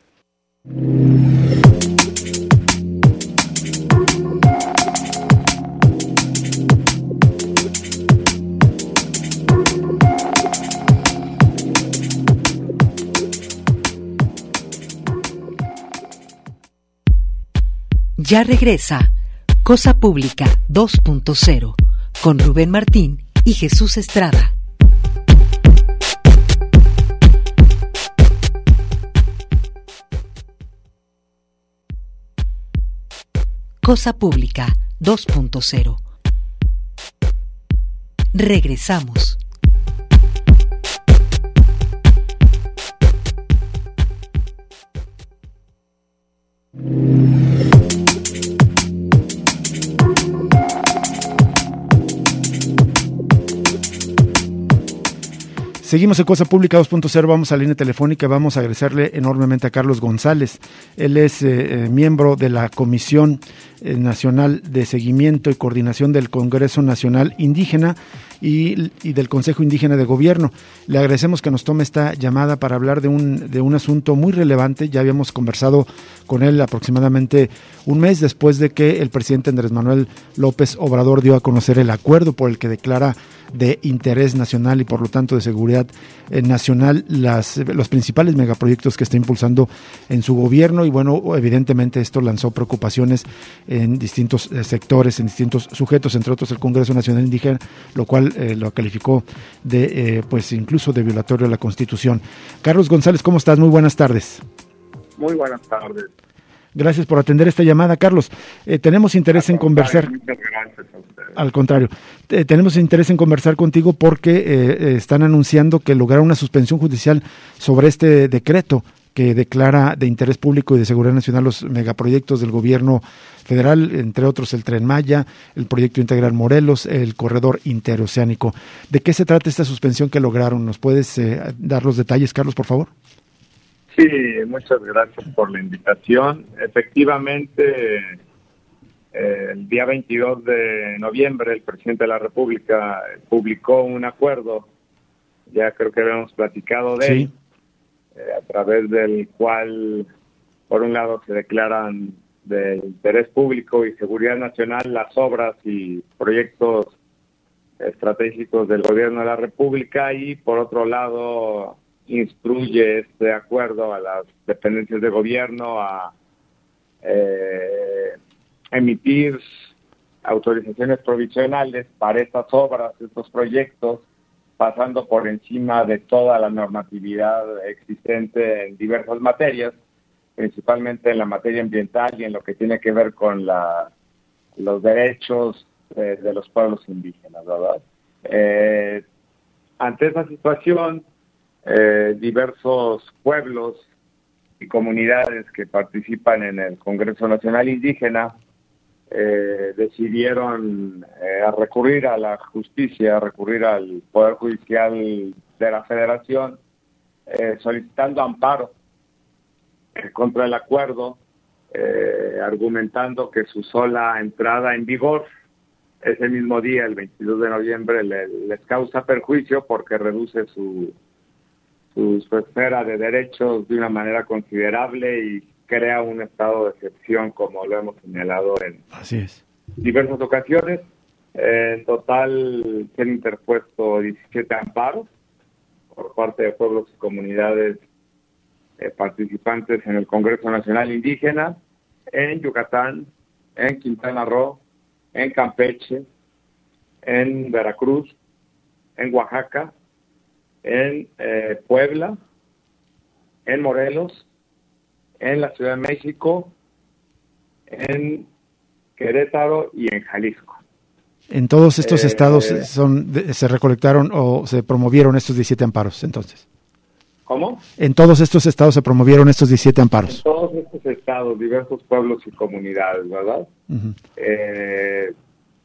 Ya regresa Cosa Pública dos punto cero con Rubén Martín y Jesús Estrada. Cosa Pública dos punto cero. Regresamos. Seguimos en Cosa Pública dos punto cero, vamos a la línea telefónica, vamos a agradecerle enormemente a Carlos González. Él es eh, miembro de la Comisión eh, Nacional de Seguimiento y Coordinación del Congreso Nacional Indígena y, y del Consejo Indígena de Gobierno. Le agradecemos que nos tome esta llamada para hablar de un, de un asunto muy relevante. Ya habíamos conversado con él aproximadamente un mes después de que el presidente Andrés Manuel López Obrador dio a conocer el acuerdo por el que declara de interés nacional y por lo tanto de seguridad eh, nacional las, los principales megaproyectos que está impulsando en su gobierno. Y bueno, evidentemente esto lanzó preocupaciones en distintos eh, sectores, en distintos sujetos, entre otros el Congreso Nacional Indígena, lo cual eh, lo calificó de eh, pues incluso de violatorio a la Constitución. Carlos González, ¿cómo estás? Muy buenas tardes. Muy buenas tardes. Gracias por atender esta llamada, Carlos. Eh, tenemos interés en conversar. Muchas gracias a ustedes. Al contrario, eh, tenemos interés en conversar contigo porque eh, eh, están anunciando que lograron una suspensión judicial sobre este decreto que declara de interés público y de seguridad nacional los megaproyectos del gobierno federal, entre otros el Tren Maya, el proyecto integral Morelos, el corredor interoceánico. ¿De qué se trata esta suspensión que lograron? ¿Nos puedes eh, dar los detalles, Carlos, por favor? Sí, muchas gracias por la invitación. Efectivamente, eh, el día veintidós de noviembre el presidente de la República publicó un acuerdo, ya creo que habíamos platicado de sí. él, eh, a través del cual, por un lado, se declaran de interés público y seguridad nacional las obras y proyectos estratégicos del gobierno de la República, y por otro lado instruye este acuerdo a las dependencias de gobierno a eh, emitir autorizaciones provisionales para estas obras, estos proyectos, pasando por encima de toda la normatividad existente en diversas materias, principalmente en la materia ambiental y en lo que tiene que ver con la, los derechos eh, de los pueblos indígenas, ¿verdad? Eh, ante esa situación, eh, diversos pueblos y comunidades que participan en el Congreso Nacional Indígena eh, decidieron eh, recurrir a la justicia, recurrir al Poder Judicial de la Federación, eh, solicitando amparo contra el acuerdo, eh, argumentando que su sola entrada en vigor ese mismo día, el veintidós de noviembre, le, les causa perjuicio porque reduce su, su, su esfera de derechos de una manera considerable y crea un estado de excepción, como lo hemos señalado en Así es. diversas ocasiones. Eh, en total se han interpuesto diecisiete amparos por parte de pueblos y comunidades Eh, participantes en el Congreso Nacional Indígena, en Yucatán, en Quintana Roo, en Campeche, en Veracruz, en Oaxaca, en eh, Puebla, en Morelos, en la Ciudad de México, en Querétaro y en Jalisco. En todos estos eh, estados son se recolectaron o se promovieron estos diecisiete amparos, entonces. ¿Cómo? En todos estos estados se promovieron estos diecisiete amparos. En todos estos estados, diversos pueblos y comunidades, ¿verdad? Uh-huh. Eh,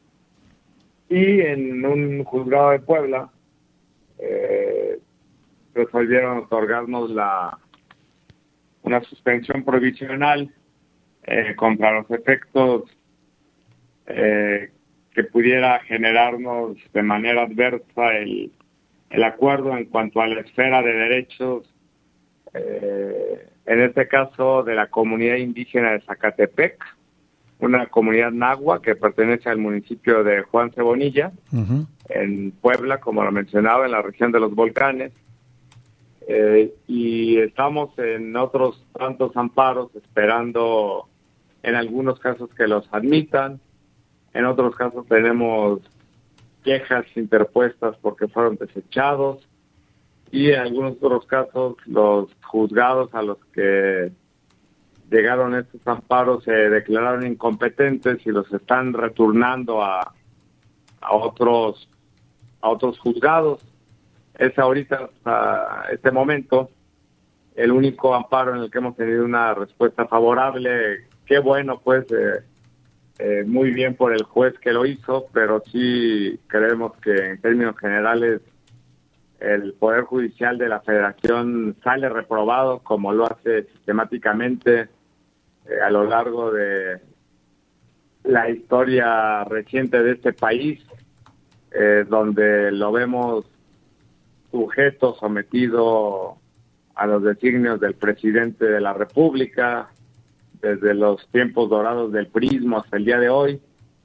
y en un juzgado de Puebla eh, resolvieron otorgarnos la una suspensión provisional eh, contra los efectos eh, que pudiera generarnos de manera adversa el el acuerdo en cuanto a la esfera de derechos, eh, en este caso de la comunidad indígena de Zacatepec, una comunidad nahua que pertenece al municipio de Juan Cebonilla, uh-huh. en Puebla, como lo mencionaba, en la región de los volcanes, eh, y estamos en otros tantos amparos esperando en algunos casos que los admitan, en otros casos tenemos quejas interpuestas porque fueron desechados, y en algunos otros casos los juzgados a los que llegaron estos amparos se declararon incompetentes y los están returnando a, a otros a otros juzgados. Es ahorita, hasta este momento, el único amparo en el que hemos tenido una respuesta favorable. Qué bueno, pues, eh, Eh, muy bien por el juez que lo hizo, pero sí creemos que en términos generales el Poder Judicial de la Federación sale reprobado, como lo hace sistemáticamente eh, a lo largo de la historia reciente de este país, eh, donde lo vemos sujeto, sometido a los designios del presidente de la República, desde los tiempos dorados del prismo hasta el día de hoy.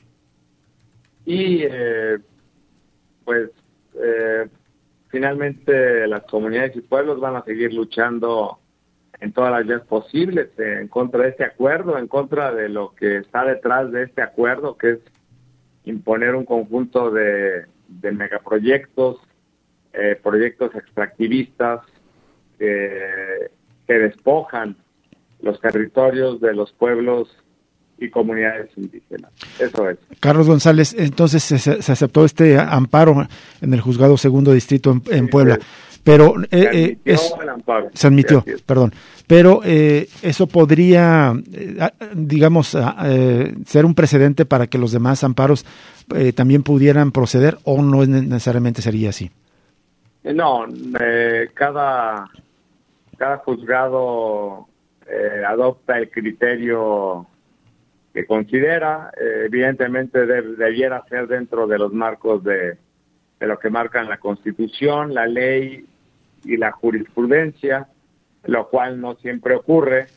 Y eh, pues eh, finalmente las comunidades y pueblos van a seguir luchando en todas las vías posibles eh, en contra de este acuerdo, en contra de lo que está detrás de este acuerdo, que es imponer un conjunto de, de megaproyectos, eh, proyectos extractivistas eh, que despojan los territorios de los pueblos y comunidades indígenas. Eso es. Carlos González, entonces se, se aceptó este amparo en el Juzgado Segundo Distrito en, en Puebla, pero eh, se admitió eh, es, el amparo. Se admitió, sí, perdón, pero eh, eso podría, eh, digamos, eh, ser un precedente para que los demás amparos eh, también pudieran proceder, o no necesariamente sería así. No, eh, cada cada juzgado Eh, adopta el criterio que considera, eh, evidentemente de, debiera ser dentro de los marcos de, de lo que marcan la Constitución, la ley y la jurisprudencia, lo cual no siempre ocurre,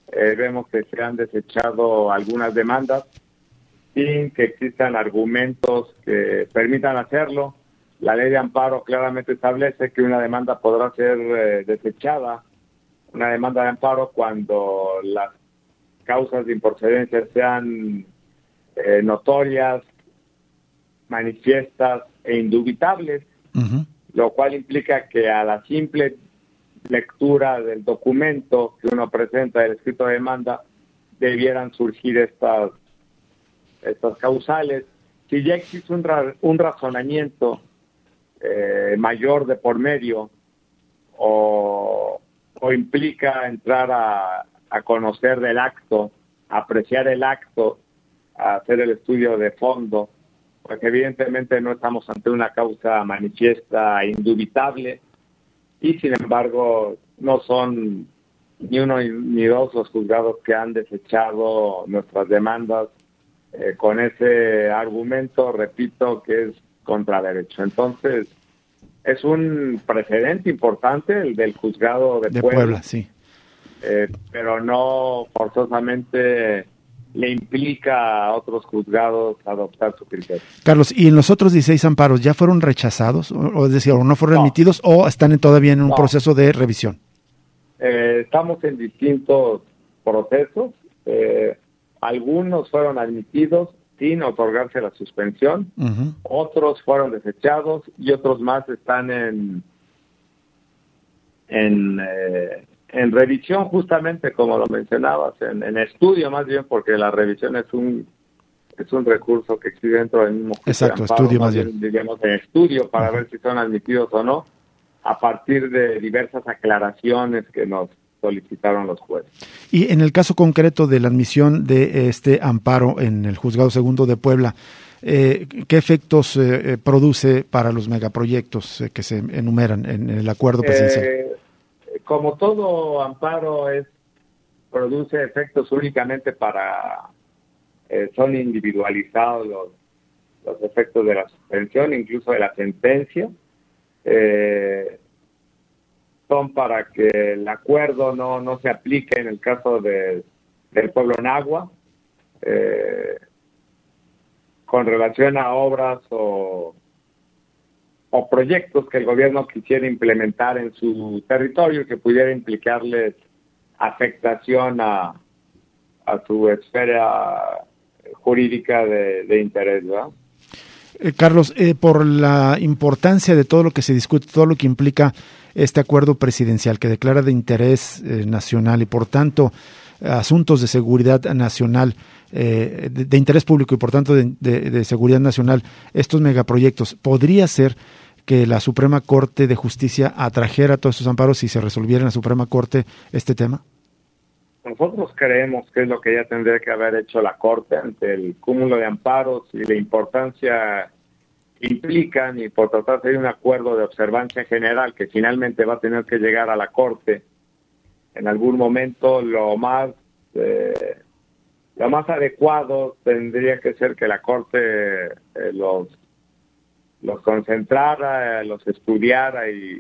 eh, vemos que se han desechado algunas demandas sin que existan argumentos que permitan hacerlo. La ley de amparo claramente establece que una demanda podrá ser eh, desechada, una demanda de amparo, cuando las causas de improcedencia sean eh, notorias, manifiestas e indubitables, uh-huh. Lo cual implica que a la simple lectura del documento que uno presenta del escrito de demanda debieran surgir estas, estas causales. Si ya existe un, ra- un razonamiento eh, mayor de por medio o, o implica entrar a, a conocer del acto, apreciar el acto, a hacer el estudio de fondo, pues evidentemente no estamos ante una causa manifiesta e indubitable, y sin embargo no son ni uno ni dos los juzgados que han desechado nuestras demandas eh, con ese argumento, repito, que es contra derecho. Entonces, es un precedente importante el del juzgado de, de Puebla, Puebla, sí. Eh, pero no forzosamente le implica a otros juzgados adoptar su criterio. Carlos, ¿y en los otros dieciséis amparos ya fueron rechazados? O, o es decir, o no fueron no. admitidos, o están en, todavía en un no. proceso de revisión? Eh, estamos en distintos procesos. Eh, algunos fueron admitidos sin otorgarse la suspensión, uh-huh. Otros fueron desechados y otros más están en en, eh, en revisión, justamente como lo mencionabas, en, en estudio más bien, porque la revisión es un es un recurso que existe dentro del mismo juicio. Exacto, de amparo, estudio más bien. bien. Diríamos en estudio para uh-huh. ver si son admitidos o no, a partir de diversas aclaraciones que nos solicitaron los jueces. Y en el caso concreto de la admisión de este amparo en el Juzgado Segundo de Puebla, eh, ¿qué efectos eh, produce para los megaproyectos eh, que se enumeran en el acuerdo presidencial? Eh, como todo amparo, es produce efectos únicamente para... Eh, son individualizados los, los efectos de la suspensión, incluso de la sentencia. Eh, son para que el acuerdo no, no se aplique en el caso de, del pueblo nahua, eh, con relación a obras o, o proyectos que el gobierno quisiera implementar en su territorio que pudiera implicarles afectación a, a su esfera jurídica de, de interés, ¿verdad? Eh, Carlos, eh, por la importancia de todo lo que se discute, todo lo que implica este acuerdo presidencial que declara de interés eh, nacional y por tanto asuntos de seguridad nacional, eh, de, de interés público y por tanto de, de, de seguridad nacional, estos megaproyectos, ¿podría ser que la Suprema Corte de Justicia atrajera todos estos amparos si se resolviera en la Suprema Corte este tema? Nosotros creemos que es lo que ya tendría que haber hecho la Corte ante el cúmulo de amparos y la importancia que implican, y por tratarse de un acuerdo de observancia general que finalmente va a tener que llegar a la Corte en algún momento. Lo más eh, lo más adecuado tendría que ser que la Corte eh, los los concentrara, eh, los estudiara y,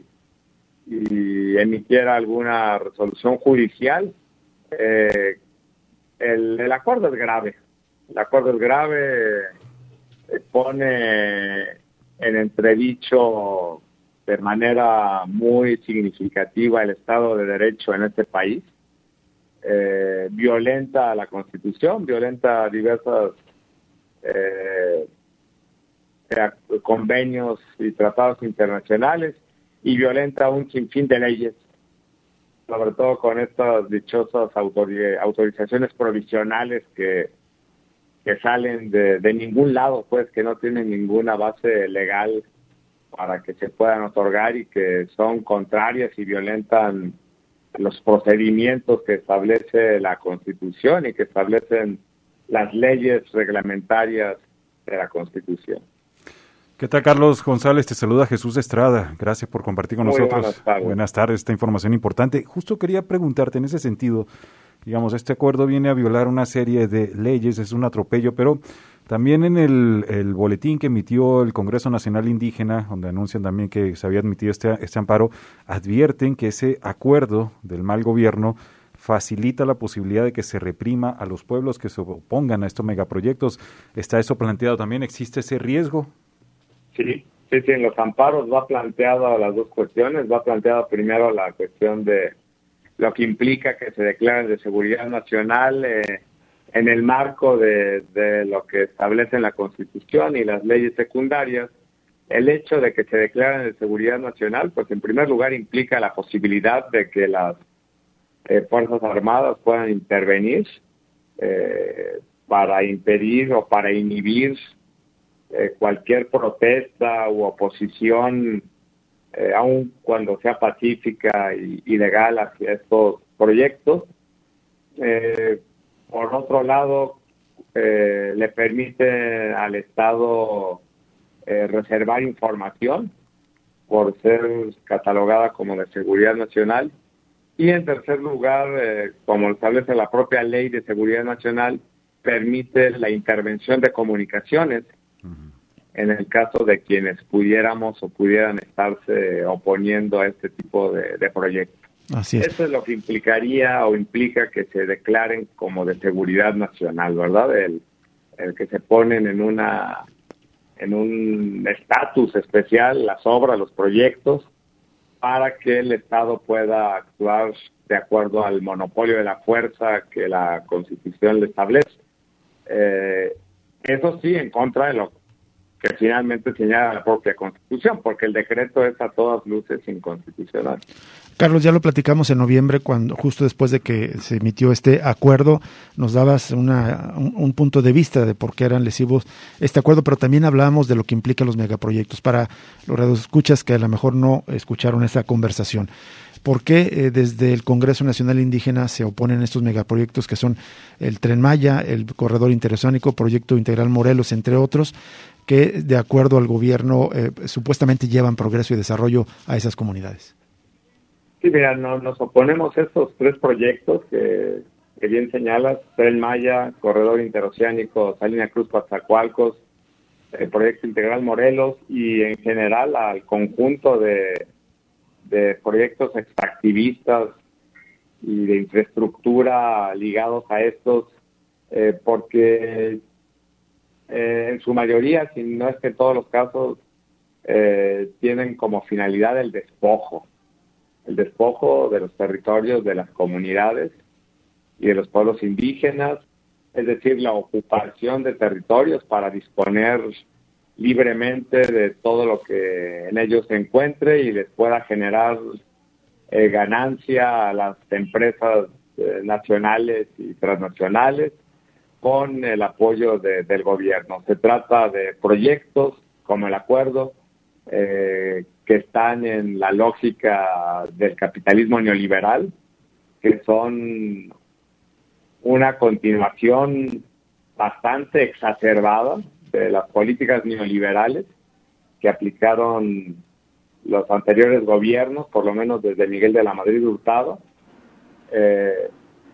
y emitiera alguna resolución judicial. Eh, el, el acuerdo es grave. El acuerdo es grave, eh, pone en entredicho de manera muy significativa el Estado de Derecho en este país, eh, violenta la Constitución, violenta diversas eh, convenios y tratados internacionales y violenta un sinfín de leyes, sobre todo con estas dichosas autor- autorizaciones provisionales que, que salen de, de ningún lado, pues que no tienen ninguna base legal para que se puedan otorgar y que son contrarias y violentan los procedimientos que establece la Constitución y que establecen las leyes reglamentarias de la Constitución. ¿Qué tal, Carlos González? Te saluda Jesús Estrada. Gracias por compartir con Muy nosotros. Buenas tardes. Buenas tardes, esta información importante. Justo quería preguntarte en ese sentido, digamos, este acuerdo viene a violar una serie de leyes, es un atropello, pero también en el, el boletín que emitió el Congreso Nacional Indígena, donde anuncian también que se había admitido este, este amparo, advierten que ese acuerdo del mal gobierno facilita la posibilidad de que se reprima a los pueblos que se opongan a estos megaproyectos. ¿Está eso planteado también? ¿Existe ese riesgo? Sí, sí, sí, en los amparos va planteado las dos cuestiones. Va planteado primero la cuestión de lo que implica que se declaren de seguridad nacional eh, en el marco de, de lo que establece la Constitución y las leyes secundarias. El hecho de que se declaren de seguridad nacional, pues en primer lugar implica la posibilidad de que las eh, Fuerzas Armadas puedan intervenir eh, para impedir o para inhibir eh, cualquier protesta u oposición, eh, aun cuando sea pacífica y, y legal, hacia estos proyectos. Eh, por otro lado, eh, le permite al Estado eh, reservar información por ser catalogada como de seguridad nacional. Y en tercer lugar, eh, como establece la propia Ley de Seguridad Nacional, permite la intervención de comunicaciones uh-huh. en el caso de quienes pudiéramos o pudieran estarse oponiendo a este tipo de, de proyectos. Así es. Eso es lo que implicaría o implica que se declaren como de seguridad nacional, ¿verdad? El, el que se ponen en una en un estatus especial las obras, los proyectos, para que el Estado pueda actuar de acuerdo al monopolio de la fuerza que la Constitución le establece. Eh, eso sí, en contra de lo que finalmente señala la propia Constitución, porque el decreto es a todas luces inconstitucional. Carlos, ya lo platicamos en noviembre, cuando justo después de que se emitió este acuerdo, nos dabas una, un, un punto de vista de por qué eran lesivos este acuerdo, pero también hablábamos de lo que implica los megaproyectos. Para los radioescuchas que a lo mejor no escucharon esa conversación, ¿por qué eh, desde el Congreso Nacional Indígena se oponen estos megaproyectos que son el Tren Maya, el Corredor Interoceánico, Proyecto Integral Morelos, entre otros, que de acuerdo al gobierno eh, supuestamente llevan progreso y desarrollo a esas comunidades? Sí, mira, no, nos oponemos a estos tres proyectos que, que bien señalas: Tren Maya, Corredor Interoceánico, Salina Cruz, Coatzacoalcos, el Proyecto Integral Morelos, y en general al conjunto de, de proyectos extractivistas y de infraestructura ligados a estos, eh, porque eh, en su mayoría, si no es que en todos los casos, eh, tienen como finalidad el despojo. el despojo de los territorios de las comunidades y de los pueblos indígenas, es decir, la ocupación de territorios para disponer libremente de todo lo que en ellos se encuentre y les pueda generar eh, ganancia a las empresas eh, nacionales y transnacionales con el apoyo de, del gobierno. Se trata de proyectos como el acuerdo, eh, que están en la lógica del capitalismo neoliberal, que son una continuación bastante exacerbada de las políticas neoliberales que aplicaron los anteriores gobiernos, por lo menos desde Miguel de la Madrid Hurtado, eh,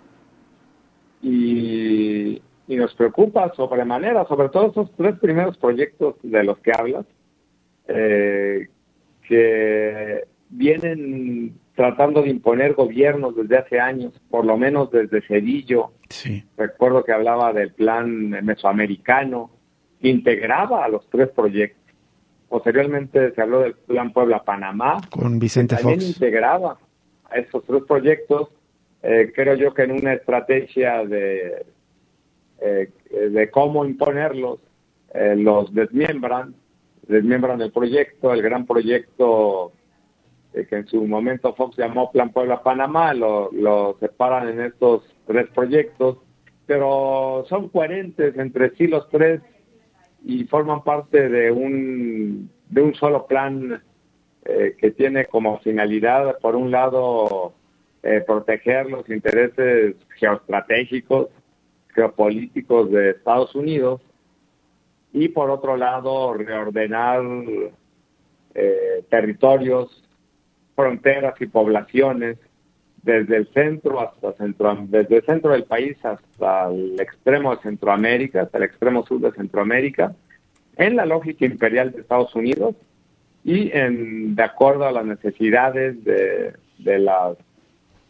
y, y nos preocupa sobremanera, sobre todo esos tres primeros proyectos de los que hablas, eh, que vienen tratando de imponer gobiernos desde hace años, por lo menos desde Cedillo. Sí. Recuerdo que hablaba del plan mesoamericano, que integraba a los tres proyectos. Posteriormente se habló del plan Puebla-Panamá, con Vicente que también Fox. integraba a esos tres proyectos. Eh, creo yo que en una estrategia de, eh, de cómo imponerlos, eh, los desmiembran, desmiembran el proyecto, el gran proyecto eh, que en su momento Fox llamó Plan Puebla-Panamá, lo, lo separan en estos tres proyectos, pero son coherentes entre sí los tres y forman parte de un, de un solo plan eh, que tiene como finalidad, por un lado, eh, proteger los intereses geoestratégicos, geopolíticos de Estados Unidos, y por otro lado reordenar eh, territorios, fronteras y poblaciones desde el centro hasta centro, desde el centro del país hasta el extremo de Centroamérica, hasta el extremo sur de Centroamérica, en la lógica imperial de Estados Unidos y en de acuerdo a las necesidades de, de las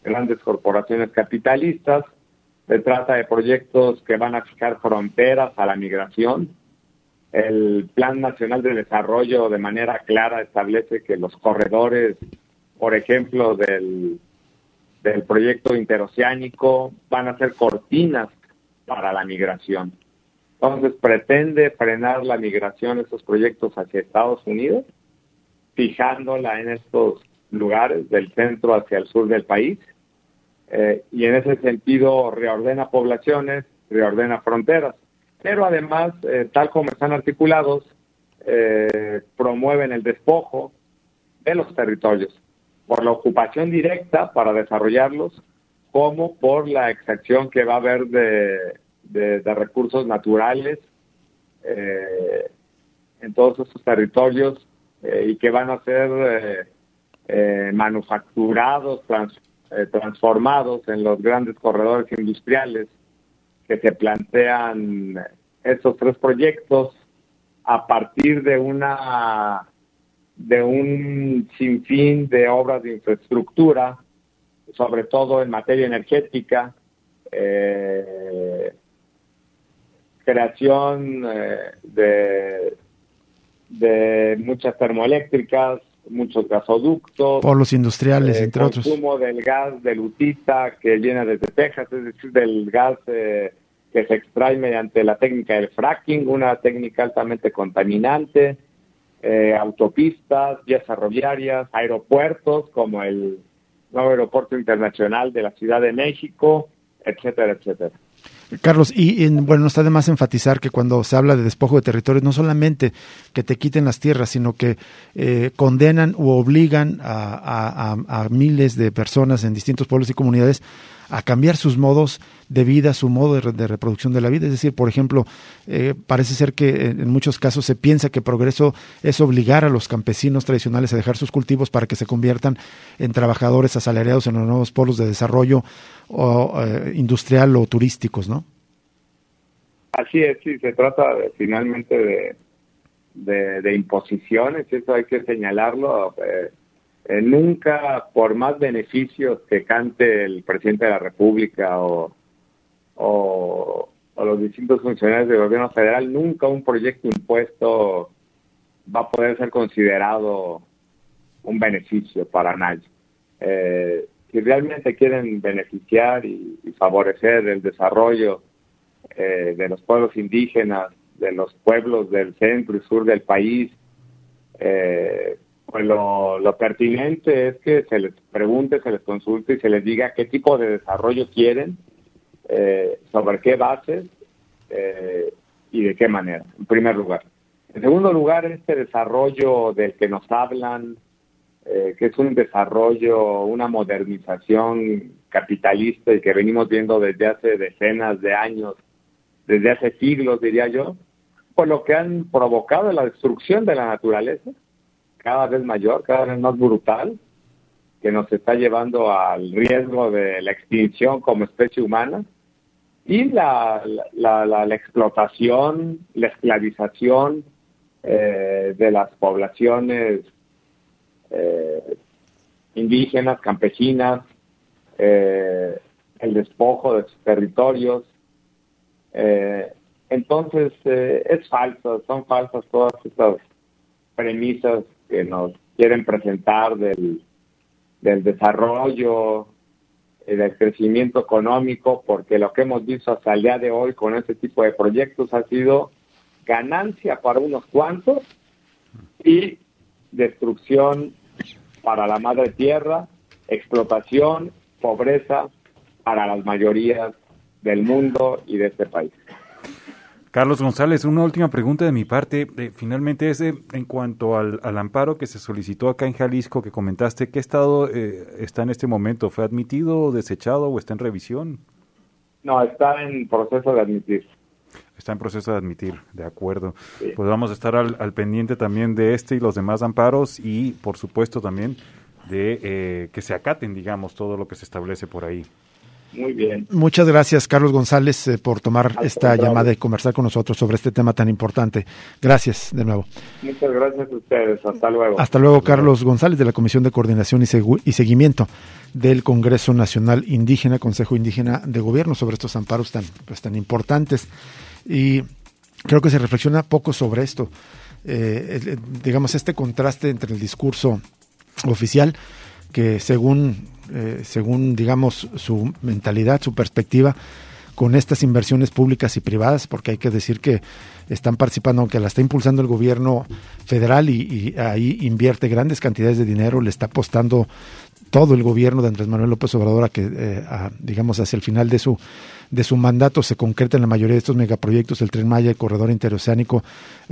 grandes corporaciones capitalistas. Se trata de proyectos que van a fijar fronteras a la migración. El Plan Nacional de Desarrollo de manera clara establece que los corredores, por ejemplo, del, del proyecto interoceánico van a ser cortinas para la migración. Entonces pretende frenar la migración de estos proyectos hacia Estados Unidos, fijándola en estos lugares del centro hacia el sur del país. Eh, y en ese sentido reordena poblaciones, reordena fronteras, pero además, eh, tal como están articulados, eh, promueven el despojo de los territorios por la ocupación directa para desarrollarlos, como por la exacción que va a haber de, de, de recursos naturales eh, en todos estos territorios eh, y que van a ser eh, eh, manufacturados, trans, eh, transformados en los grandes corredores industriales que se plantean estos tres proyectos a partir de una de un sinfín de obras de infraestructura, sobre todo en materia energética, eh, creación eh, de, de muchas termoeléctricas, muchos gasoductos, polos industriales, eh, entre otros. Consumo del gas de lutita que viene desde Texas, es decir, del gas eh, que se extrae mediante la técnica del fracking, una técnica altamente contaminante, eh, autopistas, vías ferroviarias, aeropuertos como el nuevo aeropuerto internacional de la Ciudad de México, etcétera, etcétera. Carlos, y, y bueno, no está de más enfatizar que cuando se habla de despojo de territorios, no solamente que te quiten las tierras, sino que eh, condenan u obligan a, a, a, a miles de personas en distintos pueblos y comunidades a cambiar sus modos de vida, su modo de, re, de reproducción de la vida. Es decir, por ejemplo, eh, parece ser que en muchos casos se piensa que progreso es obligar a los campesinos tradicionales a dejar sus cultivos para que se conviertan en trabajadores asalariados en los nuevos polos de desarrollo o, eh, industrial o turísticos, ¿no? Así es, sí, se trata de, finalmente de, de, de imposiciones, eso hay que señalarlo. Eh, eh, nunca, por más beneficios que cante el presidente de la República o, o, o los distintos funcionarios del gobierno federal, nunca un proyecto impuesto va a poder ser considerado un beneficio para nadie. Eh, si realmente quieren beneficiar y, y favorecer el desarrollo Eh, de los pueblos indígenas, de los pueblos del centro y sur del país, eh, pues lo, lo pertinente es que se les pregunte, se les consulte y se les diga qué tipo de desarrollo quieren, eh, sobre qué bases eh, y de qué manera, en primer lugar. En segundo lugar, este desarrollo del que nos hablan, eh, que es un desarrollo, una modernización capitalista y que venimos viendo desde hace decenas de años, desde hace siglos, diría yo, por lo que han provocado la destrucción de la naturaleza, cada vez mayor, cada vez más brutal, que nos está llevando al riesgo de la extinción como especie humana, y la, la, la, la explotación, la esclavización eh, de las poblaciones eh, indígenas, campesinas, eh, el despojo de sus territorios. Eh, entonces eh, es falso, son falsas todas estas premisas que nos quieren presentar del, del desarrollo y del crecimiento económico, porque lo que hemos visto hasta el día de hoy con este tipo de proyectos ha sido ganancia para unos cuantos y destrucción para la madre tierra, explotación, pobreza para las mayorías del mundo y de este país. Carlos González, una última pregunta de mi parte. Eh, finalmente, ese, en cuanto al, al amparo que se solicitó acá en Jalisco, que comentaste, ¿qué estado eh, está en este momento? ¿Fue admitido, desechado o está en revisión? No, está en proceso de admitir. Está en proceso de admitir, de acuerdo. Sí. Pues vamos a estar al, al pendiente también de este y los demás amparos y, por supuesto, también de eh, que se acaten, digamos, todo lo que se establece por ahí. Muy bien. Muchas gracias, Carlos González, eh, por tomar Hasta esta luego. llamada y conversar con nosotros sobre este tema tan importante. Gracias de nuevo. Muchas gracias a ustedes. Hasta luego. Hasta luego, Carlos González, de la Comisión de Coordinación y, Segu- y Seguimiento del Congreso Nacional Indígena, Consejo Indígena de Gobierno, sobre estos amparos tan, pues, tan importantes. Y creo que se reflexiona poco sobre esto. Eh, el, digamos, este contraste entre el discurso oficial, que según, eh, según digamos, su mentalidad, su perspectiva, con estas inversiones públicas y privadas, porque hay que decir que están participando, aunque la está impulsando el gobierno federal y, y ahí invierte grandes cantidades de dinero, le está apostando todo el gobierno de Andrés Manuel López Obrador a que, eh, a, digamos, hacia el final de su de su mandato se concreta en la mayoría de estos megaproyectos, el Tren Maya, el Corredor Interoceánico,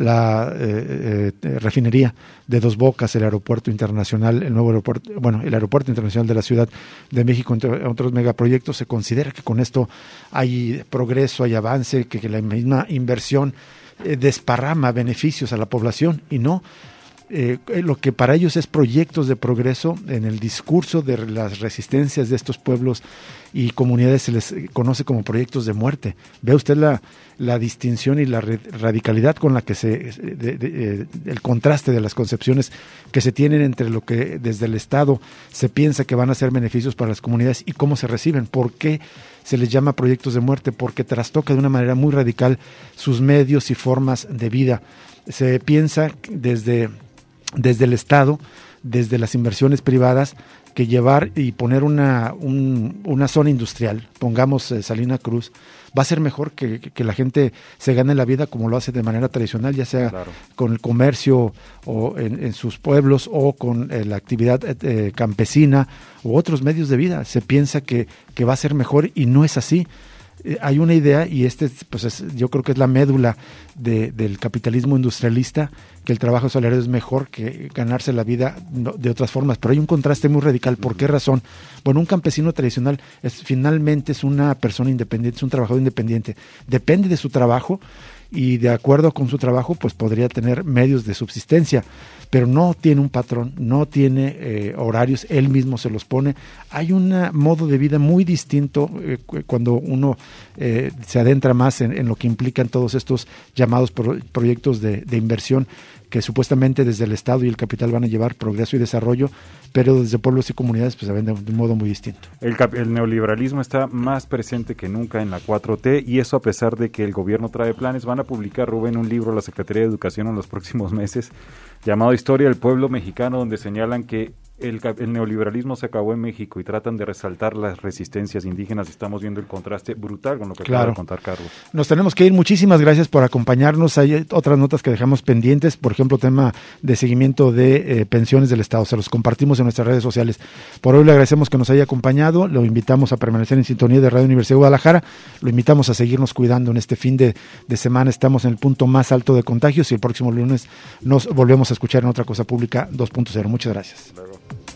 la eh, eh, refinería de Dos Bocas, el aeropuerto internacional, el nuevo aeropuerto, bueno, el aeropuerto internacional de la Ciudad de México, entre otros megaproyectos. Se considera que con esto hay progreso, hay avance, que, que la misma inversión eh, desparrama beneficios a la población, y no. Eh, lo que para ellos es proyectos de progreso, en el discurso de las resistencias de estos pueblos y comunidades se les conoce como proyectos de muerte. Ve usted la, la distinción y la radicalidad con la que se, de, de, el contraste de las concepciones que se tienen entre lo que desde el Estado se piensa que van a ser beneficios para las comunidades y cómo se reciben. ¿Por qué se les llama proyectos de muerte? Porque trastoca de una manera muy radical sus medios y formas de vida. Se piensa desde desde el Estado, desde las inversiones privadas, que llevar y poner una, un, una zona industrial, pongamos eh, Salina Cruz, va a ser mejor que, que la gente se gane la vida como lo hace de manera tradicional, ya sea claro. con el comercio o en, en sus pueblos o con eh, la actividad eh, campesina u otros medios de vida. Se piensa que, que va a ser mejor y no es así. Eh, hay una idea, y este pues es, yo creo que es la médula de, del capitalismo industrialista, que el trabajo asalariado es mejor que ganarse la vida no, de otras formas, pero hay un contraste muy radical. ¿Por qué razón? Bueno, un campesino tradicional es finalmente es una persona independiente, es un trabajador independiente, depende de su trabajo y de acuerdo con su trabajo pues podría tener medios de subsistencia, pero no tiene un patrón, no tiene eh, horarios, él mismo se los pone. Hay un modo de vida muy distinto eh, cuando uno eh, se adentra más en, en lo que implican todos estos llamados pro, proyectos de, de inversión, que supuestamente desde el Estado y el capital van a llevar progreso y desarrollo, pero desde pueblos y comunidades pues se ven de un modo muy distinto. El, cap- el neoliberalismo está más presente que nunca en la cuatro T, y eso a pesar de que el gobierno trae planes. Van a publicar, Rubén, un libro, la Secretaría de Educación, en los próximos meses, llamado Historia del Pueblo Mexicano, donde señalan que el, el neoliberalismo se acabó en México y tratan de resaltar las resistencias indígenas. Estamos viendo el contraste brutal con lo que claro. acaba de contar Carlos. Nos tenemos que ir. Muchísimas gracias por acompañarnos. Hay otras notas que dejamos pendientes, por ejemplo, tema de seguimiento de eh, pensiones del Estado. Se los compartimos en nuestras redes sociales. Por hoy le agradecemos que nos haya acompañado. Lo invitamos a permanecer en sintonía de Radio Universidad de Guadalajara. Lo invitamos a seguirnos cuidando en este fin de, de semana. Estamos en el punto más alto de contagios y el próximo lunes nos volvemos a escuchar en Otra Cosa Pública dos punto cero. Muchas gracias. Luego.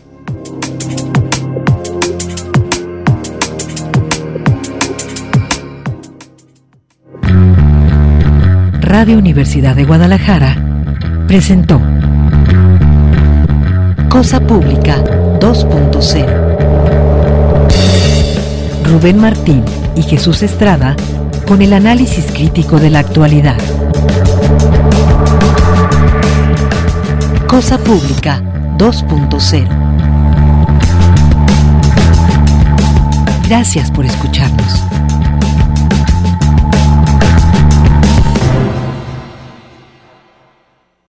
Radio Universidad de Guadalajara presentó Cosa Pública dos punto cero. Rubén Martín y Jesús Estrada con el análisis crítico de la actualidad. Cosa Pública dos punto cero. Gracias por escucharnos.